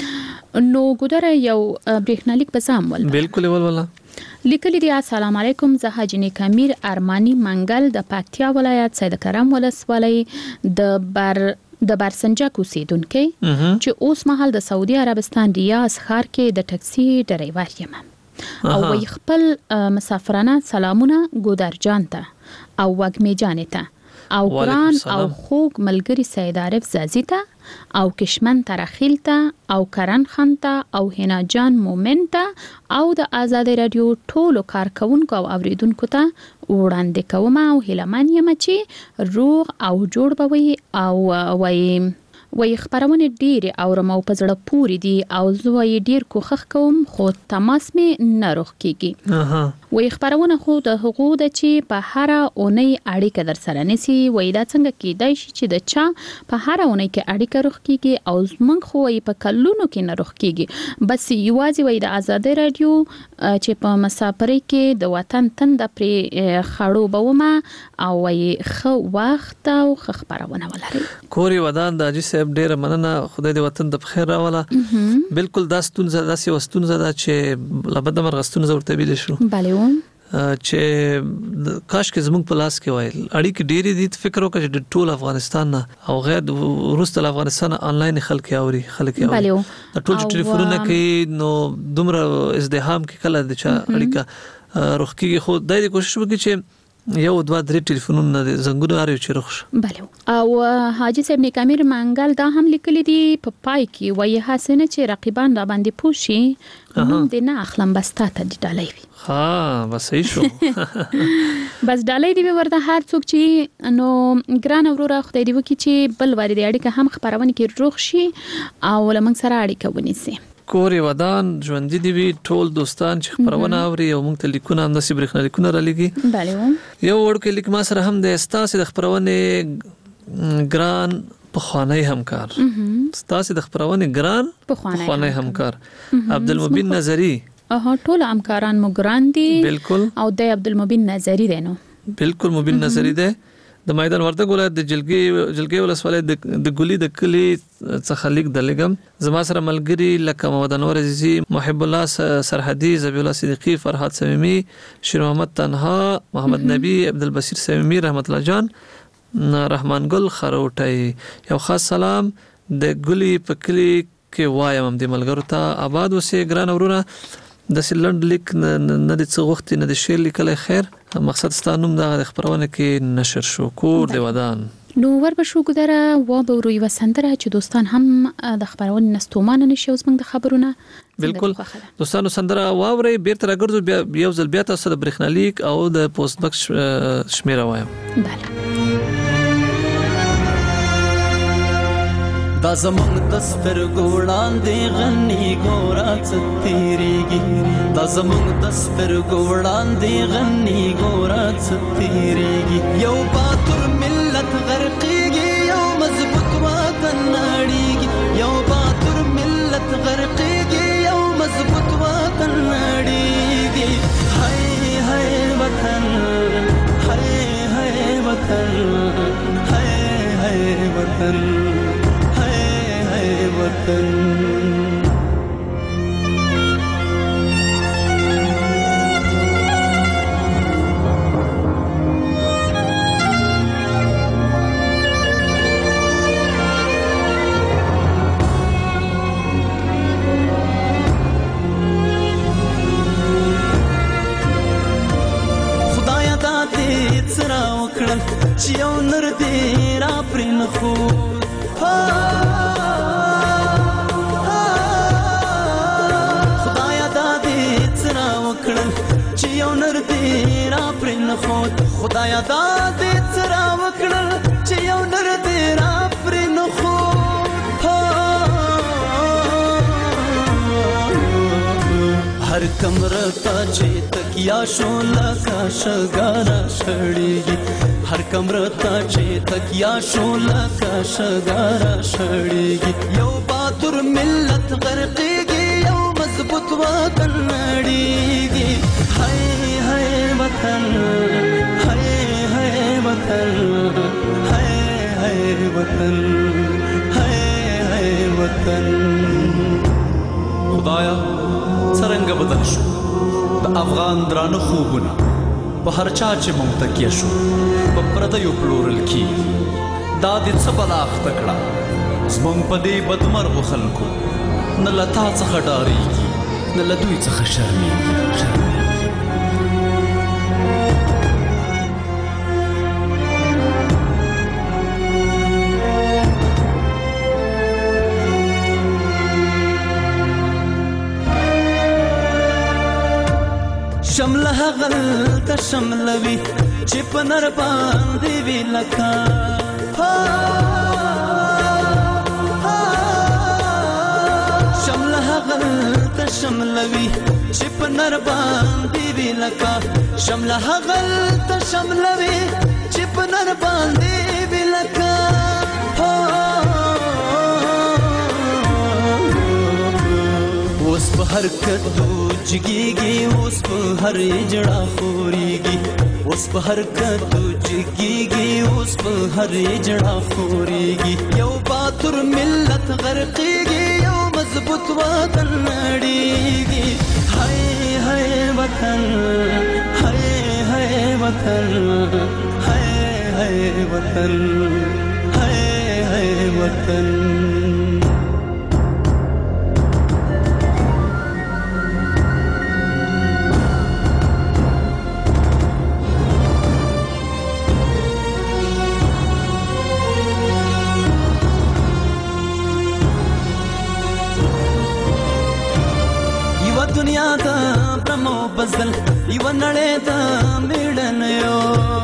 ده نو ګدره یو بریښنالیک به زه هم ولولم بالکل ولوله لیکلي دي السلام علیکم زه حاجي نیک امیر ارمانی منګل د پکتیا ولایت سید کرم ولسوالۍ د بر د برسنجک اوسیدونکو چې اوس مهال د سعودي عربستان ریاض ښار کې د ټکسي ډرایور یم او وی خپل مسافرانه سلامونه ګودر جان ته او وګمی جانې ته او ګران او خوږ ملګری سید عارف زازی ته او کشمن ترخیل ته او کرن خان ته او هنا جان مومن ته او د آزادی رادیو ټولو کارکونکو او اوریدونکو ته وړاندې کوم او هیلمن یم چې روغ او جوړ بوي او وای وای خبرونه ډیر او رمو په زړه پوری دي او زوی ډیر کوخخ کوم خو تماس می نه روخ کیږي وای خبرونه خو د حقوق د چې په هر اونۍ اړیکه در سره نسی وای دا څنګه کیدای شي چې د چا په هر اونۍ کې اړیکه روخ کیږي او زمنګ خو وای په کلونو کې نه روخ کیږي بس یوازې وای د آزادی رادیو چې په مسافرۍ کې د وطن تند پرې خړو بومه او وای خو وخت او خبرونه ولري کوري ودان د اجي صاحب ډیر مننه خدای دې وطن د بخیر راوله بالکل دا ستونزه داسې وستونزه ده چې لبد مرغستون زورته بیل شو بله چې کاش کې زموږ په لاس کې وای اړیکې ډېرې دي فکر وکړه چې ټول افغانستان نه او غیر وروسته افغانستان آنلاین خلک اوري خلک اوري ټول ټلیفونونه کې نو دومره ازدحام کې کله د چا اړیکه روخ کېږي خو دای دې کوشش وکړي چې یو دوه درې ټلیفونونه د زنګونو اړیو چې روخ بله او حاجی صاحب نیک امیر منګل دا هم لیکلي دي په پای کې وایي حسنه چې رقیبان را باندې پوښي نوم دې نه اخلم بس تا ته دې ډالۍ وي ها بس صحیح شو بس ډالۍ دې ورته هر څوک چې نو ګران وروره خدای دې وکړي چې بل وری دې اړیکه هم خبرونه کې روغ شي او لمن سره اړیکه ونیسي کوري ودان ژوند دي وی ټول دوستان چې خبرونه اوري او موږ ته لیکونه هم د سیبرخ لیکونه را لګي بله یو ورکه لیک ما سره هم د استاسي د خبرونه ګران په خوانی همکار استاسي د خبرونه ګران په خوانی همکار عبدالمبین نظری اها ټول همکاران مو ګران دي بالکل او د عبدالمبین نظری دی نو بالکل مبین نظری دی د میدان وردګ ولایت د جلګي جلګي ولسوالۍ د ګولي د کلی څخه لیک د لګم زما سره ملګری لکه محمد انور عزیزی محب الله سرحدی زبی الله صدیقی فرحات سمیمی شیر محمد تنها محمد نبی عبدالبصیر سمیمی رحمت الله جان رحمان ګل خروټی یو خاص سلام د ګولي په کلی کې وایم د ملګرو ته آباد وسه ګران ورونه د سلند لیک نه د څه وخت نه د شیر لیکل خیر مقصد ستانوم د خبرونه کې نشر شو کور دی ودان نو ور به شو ګدره و به وروي وسندره چې دوستان هم د خبرونه نستومان نشي اوس موږ د خبرونه بالکل دوستانو سندره واوري بیرته راګرځو بیا یو ځل بیا تاسو د برېښنالیک او د پوسټ بکس شمیره وایم bale دا زمونږ د سترګو وړاندې غني ګوره څه تېرېږي دا زمونږ د سترګو وړاندې غني ګوره څه تېرېږي یو باتور ملت غرقېږي یو مضبوط وطن نړېږي یو باتور ملت غرقېږي یو مضبوط وطن نړېږي هاي هاي وطن هاي هاي وطن هاي هاي وطن وطن خدایا دا دې څرا وکړل چې یو نر دې را پرې نه خود خدایا دا دې څرا وکړل چې یو نر دې را پرې نه خود هر کمره تا چې تکیا شو لکه شګارا شړېږي هر کمره تا چې تکیا شو لکه شګارا شړېږي یو باتور ملت غرقېږي یو مضبوط وطن نړېږي هاي هاي وطن هاي هاي وطن هاي هاي وطن هاي هاي وطن خدایا څرنګه بدل شو د افغان درانه خوبونه په هر چا چې مونږ تکیه شو په پردیو پلورل کی دا دې څه بلا اخته کړه زمونږ په دې بدمرغو خلکو نه له تا څخه ډارېږي نه له دوی څخه شرمېږي شمله هغل ته شملوي چې په نر باندې وی لکه شمله هغل ته شملوي چې په نر باندې وی لکه شمله هغل ته شملوي چې په نر باندې وی لکه اوس په هر کدو جګیږي اوس په هر اجړه خوريږي اوس په هر کدو جګیږي اوس په هر اجړه خوريږي یو باتور ملت غرقېږي یو مضبوط وطن نړېږي هاي هاي وطن هاي هاي وطن هاي هاي وطن هاي هاي وطن دنیا دا برمو بزدل یو نړۍ دا میړن یو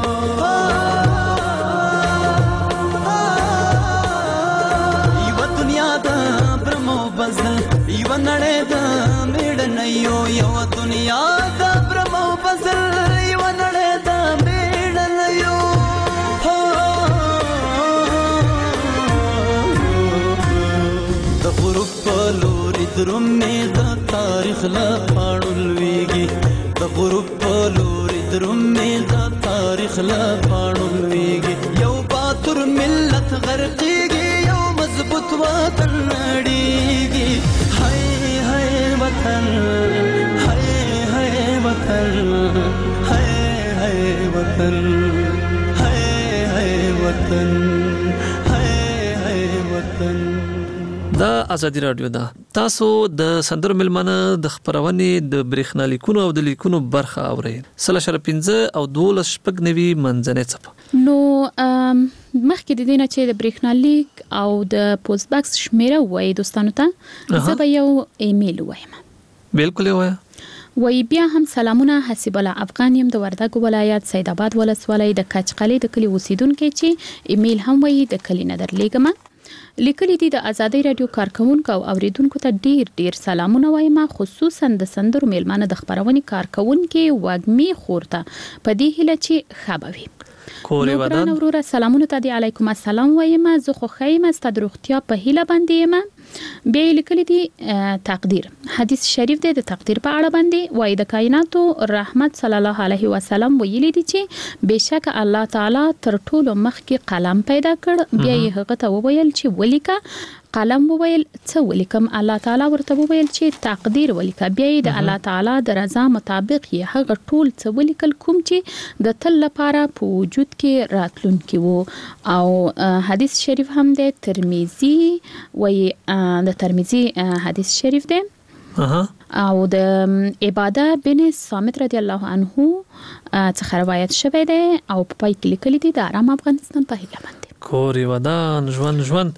یو دنیا دا برمو بزدل یو نړۍ دا میړن یو یو دنیا دا برمو بزدل یو نړۍ دا میړن یو د غروب په لوري درومې د تاریخ لا پاړو لويږي د غروب په لوري درومې د تاریخ لا پاړو لويږي یو باتور ملت غرقېږي یو مضبوط وطن نړېږي هاي هاي وطن هاي هاي وطن هاي هاي وطن هاي هاي وطن هاي هاي وطن دا ازادي رادیو ده تاسو د سندرو ملمنه د خبرونې د برېښنا لیکونو او د لیکونو برخه اورئ سل شر پنځه او دولس شپږ نوي منځنۍ څپ نو مخکې د دینه چې د برېښنا لیک او د پوسټ باکس شمیره وای دوستانو ته زه به یو ایمیل وایم بالکل وایم وای بیا هم سلامونه حسیب الله افغان يم د وردګ ولایت سید آباد ولسوالۍ د کچقلي د کلی اوسیدونکو چې ایمیل هم وای د کلی ندر لیکم لیکلي دي د ازادي رادیو کارکونکو او اوریدونکو ته ډیر ډیر سلامونه وایم خصوصا د سندرو میلمانه د خبرونې کارکونکو وګمي خورته په دې هله چې خبوي کورې ودان نورو سلامونه ته دی علیکم السلام وایم زه خو خیم است دروغتیا په هله باندې یم بیا لیکلي دي تقدیر حدیث شریف دی د تقدیر په اړه باندې وای د کائناتو رحمت صلی الله علیه وسلم ویلي دي چې بشک الله تعالی تر ټولو مخکې قلم پیدا کړ بیا یې هغه ته وویل چې ولیکه قلم وویل څه ولیکم الله تعالی ورته وویل چې تقدیر ولیکه بیا د الله تعالی د رضا مطابق یې هغه ټول څه ولیکل کوم چې د تل لپاره په وجود کې راتلونکي وو او حدیث شریف هم د ترمذی وای د ترمذی حدیث شریف دی او د عباده بن صامت رضی الله عنه څخه روایت شوی دی او په پای کې لیکلي دي د آرام افغانستان په هیله باندې کور ودان ژوند ژوند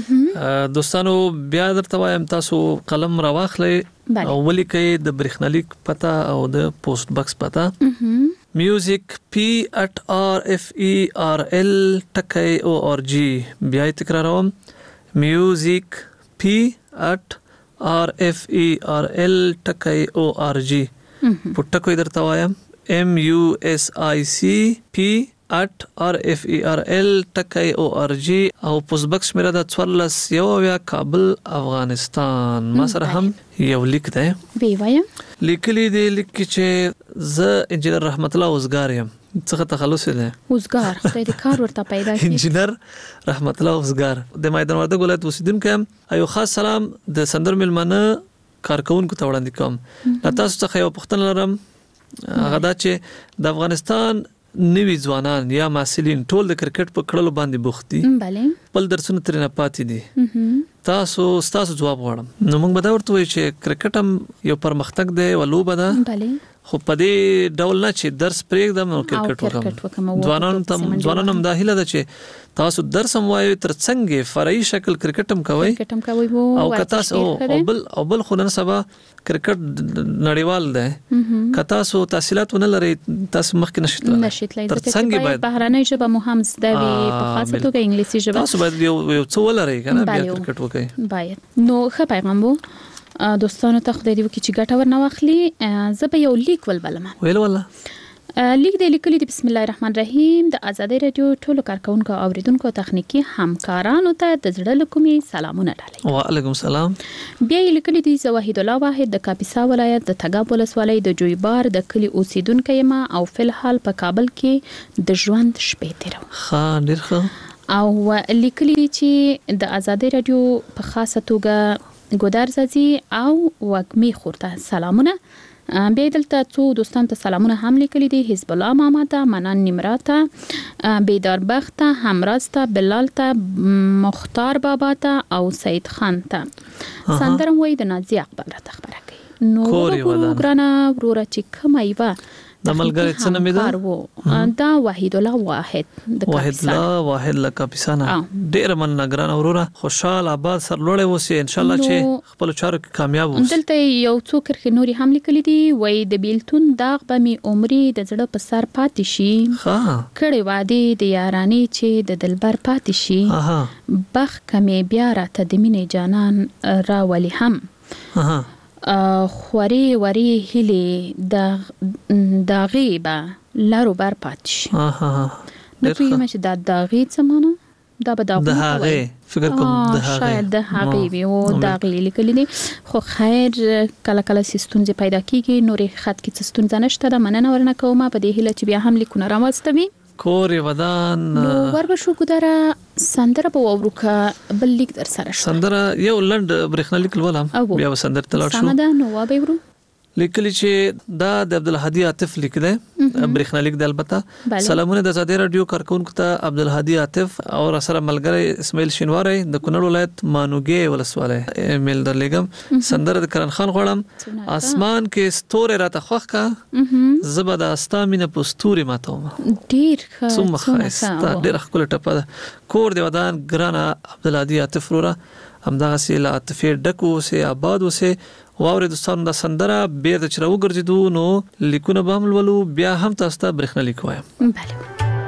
دوستانو بیا درته وایم تاسو قلم راواخلئ او ولیکئ د برېښنالیک پته او د پوسټ بکس پته میوزیک پی ات آر اف ای آر ال ټکی او آر جی بیا یې تکراروم میوزیک پی ات آر اف ای آر ال ټکی او آر جی په ټکو درته وایم ام یو اس آی سی پی ات آر اف ای آر ال ټکی او آر جی او پوسټ بکس میرا د څوارلس یو اویا کابل افغانستان ما سره هم یو لیک دی وی وایم لیکلی دی لیک چې زه انجینر رحمت الله اوسګار یم څخه تخلص دی اوسګار خدای دې کار ورته پیدا کړي انجینر رحمت الله اوسګار د میدان وردګ ولایت اوسیدونکو یم ایو خاص سلام د سندر ملمنه کارکونکو ته وړاندې کوم لا تاسو څخه یو پوښتنه لرم هغه دا چې د افغانستان نوی ځوانان یا محصلین ټول د کرکټ په کړلو باندې بوخت دي بله بل درسونه ترې نه پاتې دي تاسو تاسو جواب غواړم نو موږ به دا ورته وایو چې کرکټ هم یو پرمختګ دی او لوبه ده بله خو په دې ډول نه چې درس پرېږدم نو کرکټ وکم ځوانانو ته ځوانانو هم دا هیله ده چې تاسو درس هم وایو تر څنګه فرعي شکل کرکټ هم کوي کرکټ هم کوي او کتا او بل او بل خو نن سبا کرکټ نړیوال دی کتا سو تحصیلات ونه لري تاسو مخکې نشئ نشئ تر څنګه باید بهراني ژبه مو هم زده وي په خاصه توګه انګلیسي ژبه تاسو باید یو څه ولرئ کنه بیا کرکټ وکړئ باید نو ښه پیغام وو دوستانو ته خدای دې وکړي چې ګټه ورنه واخلي زه به یو لیک ولبلم ویل ولا لیک دې لیکلي د بسم الله الرحمن الرحیم د آزادۍ رادیو ټولو کارکونکو او اوریدونکو تخنیکی همکارانو ته د زړه له کومې سلامونه ډالۍ وعلیکم السلام بیا یې لیکلي دي زه وحید الله واحد د کاپیسا ولایت د تګاب ولسوالۍ د جویبار د کلي اوسیدونکی یم او فلحال په کابل کې د ژوند شپې تیروم ښه ډېر ښه او لیکلي دي چې د آزادۍ رادیو په خاصه توګه ګودار زازي او وګمي خورته سلامونه بیا دلته څو دوستان ته سلامونه هم لیکلي دي حزب الله ماما ته منان نیمراته بیدار بخت ته همراز ته بلال ته مختار بابا ته او سید خان ته سندرم وای د نازي اقبال را خبره کوي نو ګرانه وروره چې کومه ایوه د ملګری څه نوم دی دا وحید الله واحد د وحید الله واحد له کاپیسا ډیر من نگران وروره خوشحال آباد سرلوړی اوسئ ان شاء الله چې خپل چارو کې کامیاب اوسئ دلته یو څو کرخې نوري هم لیکلي دي وای د بیلتون داغ به می عمرې د زړه په سر پاتې شي ها کړي وادي د یارانی چې د دلبر پاتې شي بخ کمې بیا راته د مینې جانان راولي هم ها خوري وري هلي د داغي با لارو بر پاتش ها ها نو په مشه د داغي څه معنا دا به داغي د هغه فکر کوم د هغه شاید د هغه وي او داغي لیکل دي خو خیر کله کله سیستونځ پیدا کیږي نورې خط کې سیستونځ نشته د مننه ورنه کومه په دې هله چې بیا هم لیکونه راوستوي کور ودان نو وربه شو ګداره سندره په وروکا بل لیک در سره سندره یو لند برېښنالیک ولم بیا سندره تلل شو سمده نو وابه ورو لیکلی چې دا د عبدالهادي عاطف لیک دی برېښنالیک دی البته سلامونه د آزادۍ رادیو کارکونکو ته عبدالهادي عاطف او سره ملګری اسماعیل شینواری د کونړ ولایت مانوګي ولسوالۍ ایمیل درلېږم سندره د کرن خان غواړم اسمان کې ستوره راته خوښ کا زبر د استامینه په ستوري ماتوم ډیر ښه څومره ښایسته ډیر ښکلې ټپه ده کور دی ودان ګرانه عبدالهادي عاطف وروره همدغه سي له عاطفې ډک اوسئ آباد اوسئ واورې دوستانو دا سندره بیرته چې راوګرځېدو نو لیکونه به هم لولو بیا هم تاسو ته برېښنالیک وایم بله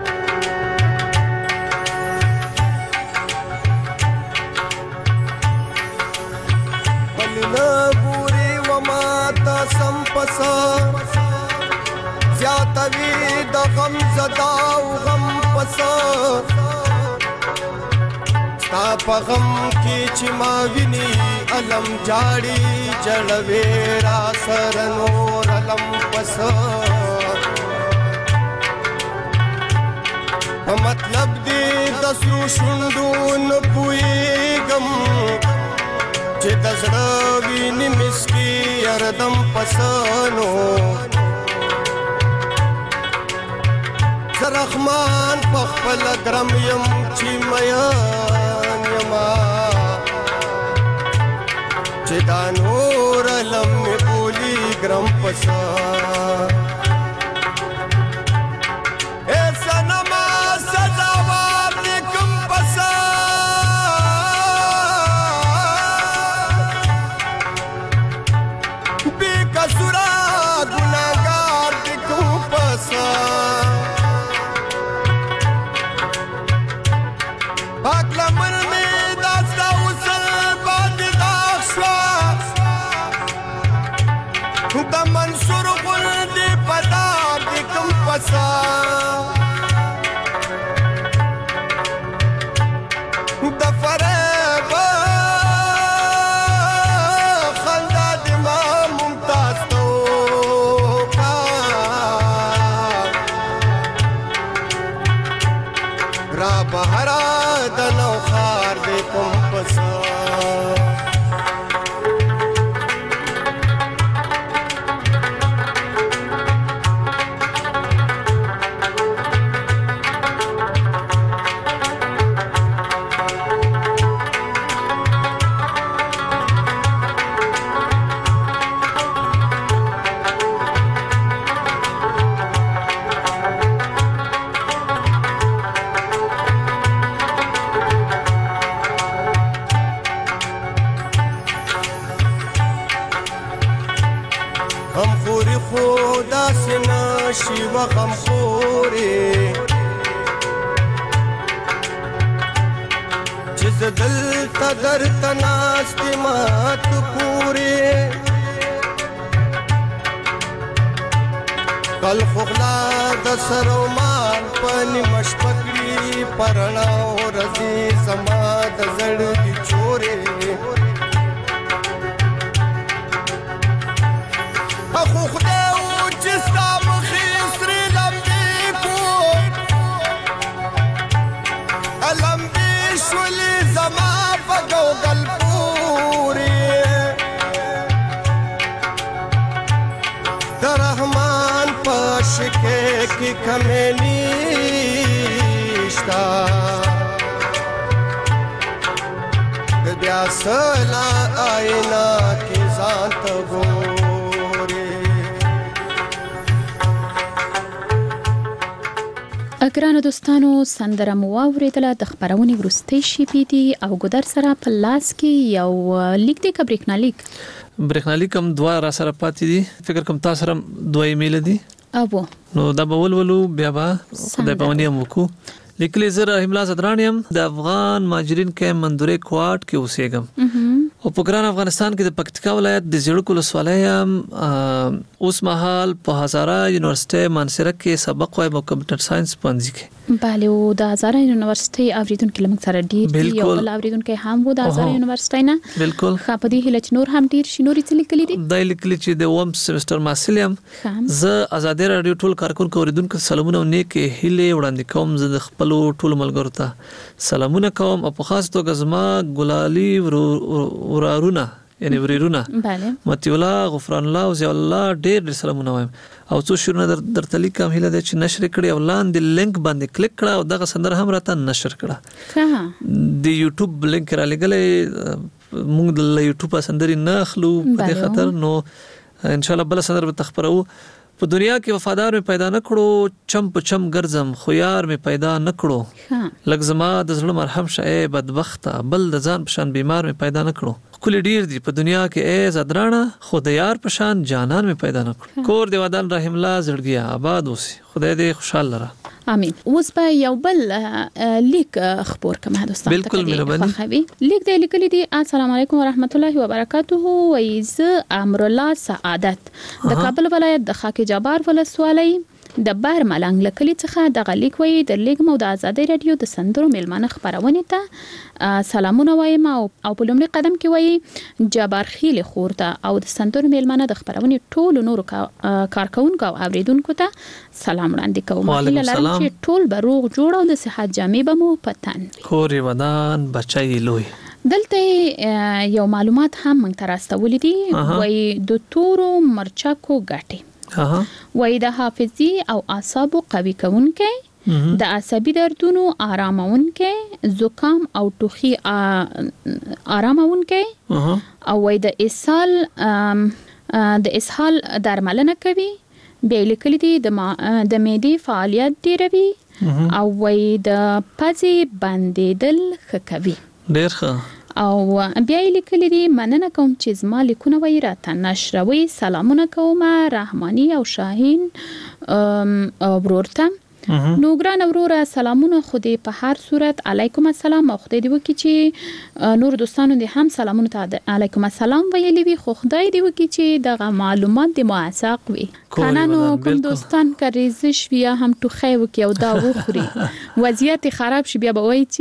بلنه ګوري وما ته سم پسه زیاتوي د غم زدا او غم پسه ستا په غم کې چې ما ویني علم جاړي جړوي را سره نور علم پس مطلب دې د سرو شونډو نه پوهېږم چې د زړه ویني مسکي اردم پسنو زه رحمان په خپل ګرم یم چې میان یما چې دا نور علم می بولی ګرم پسا اے سنما سزاوار لیکم ستا وصل باندې داغ شوه د منصور غوندې په دار د کوم پسا د فریب خندا د ما ممتاز تو کا را بهرا د نو خار د کوم پسا شي وغم خوري چې دل تدر تناست مات پوري کل خغلا د سرومان پني مشپکري پرنا رضي سما د زړ دي چوري اخو خدای او جستا شولي زما پګو گل پوري در رحمان پاشکه کی کمنی شتا بیا سلا آئینا کی ځان ته ګرانو دوستانو سندره مو واورېدله د خبرونې وروستۍ شېبې دي او ګودر سره په لاس کې یو لیک دی که برېښنالیک برېښنالیک هم دوه را سره پاتې دي فکر کوم تاسو سره دوه ایمیل دي اوبو نو دا به ولولو بیا به خدای پاماني هم وکړو لیکلي زه رحیم الله زدران یم د افغان مهاجرین کې مندورې کوارټ کې اوسېږم او په ګران افغانستان کې د پکتیکا ولایت د زیړک ولسوالۍ یم اوس مهال په هزاره یونیورسيټي مانسره کې سبق وایم او کمپیوټر ساينس پوهنځي کې بله او د هزاره یونیورسيټي اوریدونکو لمک سره ډیر دی یو بل اوریدونکو هم وو د هزاره یونیورسيټي نه بالکل خاپدي هلچ نور هم ډیر شنوري څه لیکلي دي دا لیکلي چې د اوم سمستر محصل یم زه آزادي رادیو ټول کارکونکو اوریدونکو سلامونه او نیک هیله وړاندې کوم زه د خپل ټول ملګرو ته سلامونه کوم او په خاص توګه زما ګلالي ورارونه یعنی وريرونه بله متي الله غفران الله او زي الله ډېر ډېر سلامونه وایم او څو شورونه در درته لیکم هیله ده چې نشر کړي او لاندې لینک باندې کلیک کړه او دغه سندره هم راته نشر کړه ها د یوټیوب لینک را لګلې موږ د یوټیوب سندري نه اخلو په دې خاطر نو ان شاء الله بل سندره به تخبرو په دنیا کې وفادار مې پیدا نکړو چم په چم ګرځم خو یار مې پیدا نکړو لږ زما د زړه مرهم شه بدبخته بل د ځان په شان بیمار مې پیدا نکړو کلی ډیر دی په دنیا کې ای زدرانه خو د یار په شان جانان مې پیدا نکړو کور دی ودان رحم الله زړګیا آباد اوسي خدای دې خوشاله را امين اوس به یو بل لیک خبر کوم دوستان بالکل مهرباني لیک دی لیکلی دی السلام علیکم ورحمت الله وبرکاته وایز امر الله سعادت د کابل ولایت د خاک جبار ولسوالۍ د بهر ملنګ لکلی څخه د غلیک وی د لیګ مو د آزادۍ رادیو د سندرو میلمانه خبرونه ته سلامونه وایم او په لومړي قدم کې وی جبار خیل خورته او د سندرو میلمانه د خبرونه ټول نور کارکونکو او اوریدونکو ته سلام وړاندې کوم هیله لرم چې ټول به روغ جوړ او د صحت جامې به مو پتن کوري ودان بچای لوی دلته یو معلومات هم موږ ته راستولې دي وی د تورو مرچکو ګټي وای د حافظي او اعصابو قوي کوونکې د عصبي دردونو آرامونکې زکام او ټوخي آرامونکې او وای د اسهال د اسهال درملنه کوي به لیکل دي د معدې فعالیت ډیروي او وای د پځې بندیدل خکوي ډیر ښه او بیا لیکلي دي مننه کوم چې زما لیکونه وای راته نشروي سلامونه کوم رحماني او شاهین ورورته نو ګران وروره سلامونه خو دې په هر صورت علیکم السلام او خدای دې وکړي چې نور دوستانو دې هم سلامونه ته علیکم السلام ویلي وي خو خدای دې وکړي چې دغه معلومات دې موثق وي کنه نو کوم دوستان کریزش بیا هم ټوخی وکي او دا وخوري وضعیت خراب شي بیا به وایي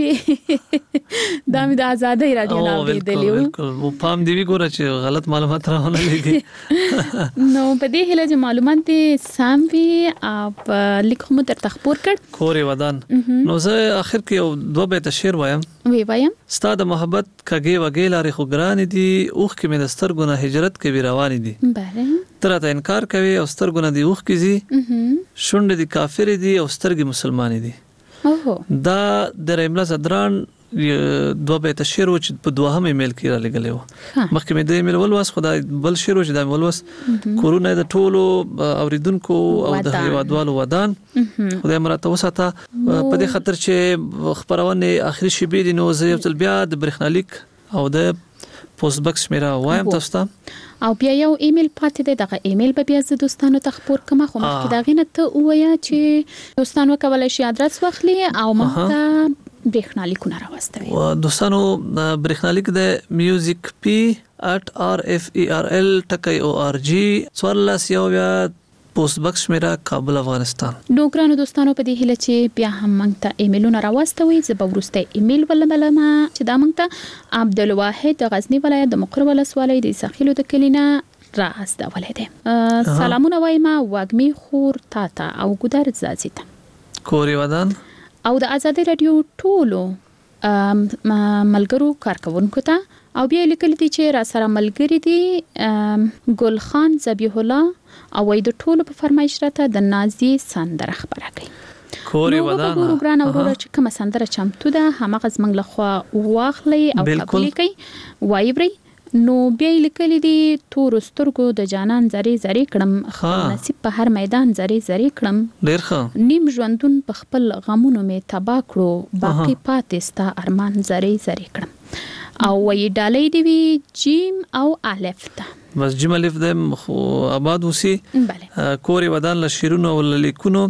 چې دا مې د آزادۍ رادیو نه اوریدلی و بالکل پام دی وی ګوره چې غلط معلومات راونه لګي نو په دې هله چې معلومات دې سم وي اپ لیکو مو تر تخپور کړ کورې ودان نو زه اخر کې یو دوه بیت شعر وایم وی وایم ستاد محبت کګي وګي لارې خو ګران دي اوخ کې مې دستر ګونه هجرت کې روان دي بله تر ته انکار کوي او ستر ګونه دی اوخ کې زی شونډ دي کافر دي او سترګي مسلمان دي اوه دا د رملا زدران دوه بیت شعر و چې په دوهم ایمیل کې را لګلې و مخکې مې د ایمیل ولوس خدای بل شعر و چې د ولوس کورونه د ټولو اوریدونکو او د هیوادوالو ودان خدای مراته وساته په دې خاطر چې خبرونه اخري شی بي دي نو زه یو تل بیا د برېښنالیک او د پوسټ باکس میرا وایم تاسو ته او بیا یو ایمیل پاتې دی دغه ایمیل به بیا د دوستانو ته خبر کوم خو مخکې دا غینه ته وایا چې دوستانو کولای شي ادرس واخلي او مخته برېښنالیکونه راوستوي او دوستانو برېښنالیک د میوزیک پی at r f e r l ټکی او ار جی څوارلس یو بیا پوسټ باکس میرا کابل افغانستان نو ګرانو دوستانو په دې هله چې بیا هم موږ ته ایمیلونه راوستوي زه به وروسته ایمیل ولملم چې دا موږ ته عبدالواحد د غزنی ولایت د مقر ولسوالۍ د ساحلو د کلینا راستولې ده سلامونه وایم واګمی خور تاته او ګودر زازیت کورې ودان او د آزادۍ رادیو ټولو ملګرو کارکونکو ته او بیا لیکل دي چې را سره ملګری دي ګل خان ذبیح الله او د ټولو په فرمایش راته د نازي سندره خبره کوي کورې ودان نو ګورګران اورور چې کوم سندره چمتو ده همغه زمنګ لخوا واخلي او قبول کوي وایبري نو بیا لیکل دي تور سترګو د جانان زری زری کړم نصیب په هر میدان زری زری کړم ډیر ښه نیم ژوندون په خپل غمونو می تبا کړو باقی پاتې ستا ارمان زری زری کړم او وی ډالۍ دی وی جیم او الف ته بس جیم الف د خو آباد وسی بله کورې ودان ل شیرونو ول لیکونو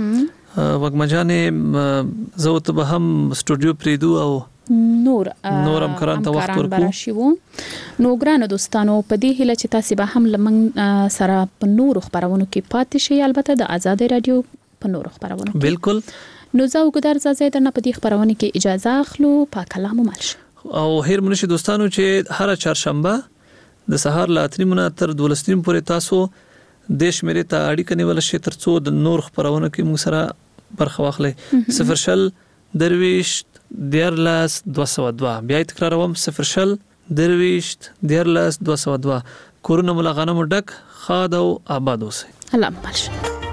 وګمجانې زوت به هم سټوډیو پریدو او نور نورم کران ته وخت ورکو نو ګرانو دوستانو په دې هله چې تاسو به هم لمن سره په نور خبرونو کې پاتې شئ البته د آزاد رادیو په نور خبرونو کې بالکل نو زه وګدار زازه درنه په دې خبرونه کې اجازه اخلو په کلام مالش او هیر منشي دوستانو چې هر چهارشنبه د سهار لا اتنیمونه تر دولستیم پورې تاسو دیش مېره ته اړیکه نیول شي ترڅو د نور خبرونه کې موږ سره برخه واخلي صفر شل درویشت دیارلس دو سو دو بیا تکراروم صفر شل درویشت دیارلس دو سو دو کورونه ملغانم ډک خاد او آباد اوسئ الله مالش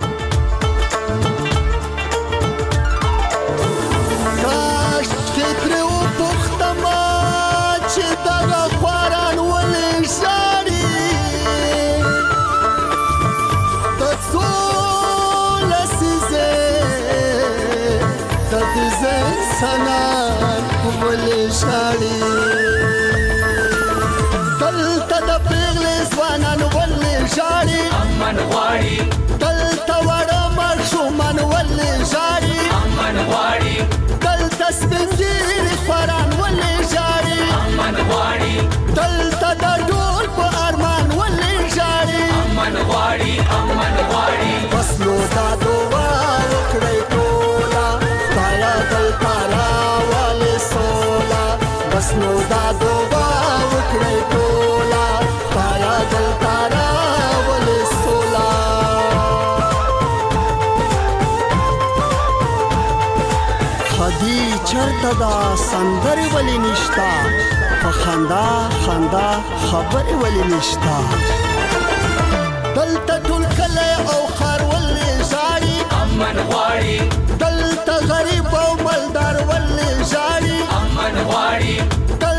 کاش فکر او پختما چې دغه خواران ولې شاړي د څو لسیزه د دې سنا ولې شاړي دلته د پیغلې ځوانان ولې شاړي امن غواړي دلته وړه ماشومان ولې شاړي امن غواړي دلته سپین ږیري خواران ولې شاړي امن غواړي دلته د ډول په ارمان ولې شاړي امن غواړي امن غواړي بس نو دا دعا وکړئ ټوله خدایه دلته راولې سوله بس نو دا دعا وکړئ ټوله خدایه دلته راولې سوله خدي چرته دا سندرې ولې نشتا په خندا خندا خبرې ولې نشتا دلته ټول کلی او خار ولې ژاړي امن غواړي دلته غریب او مالدار ولې ژاړي امن غواړي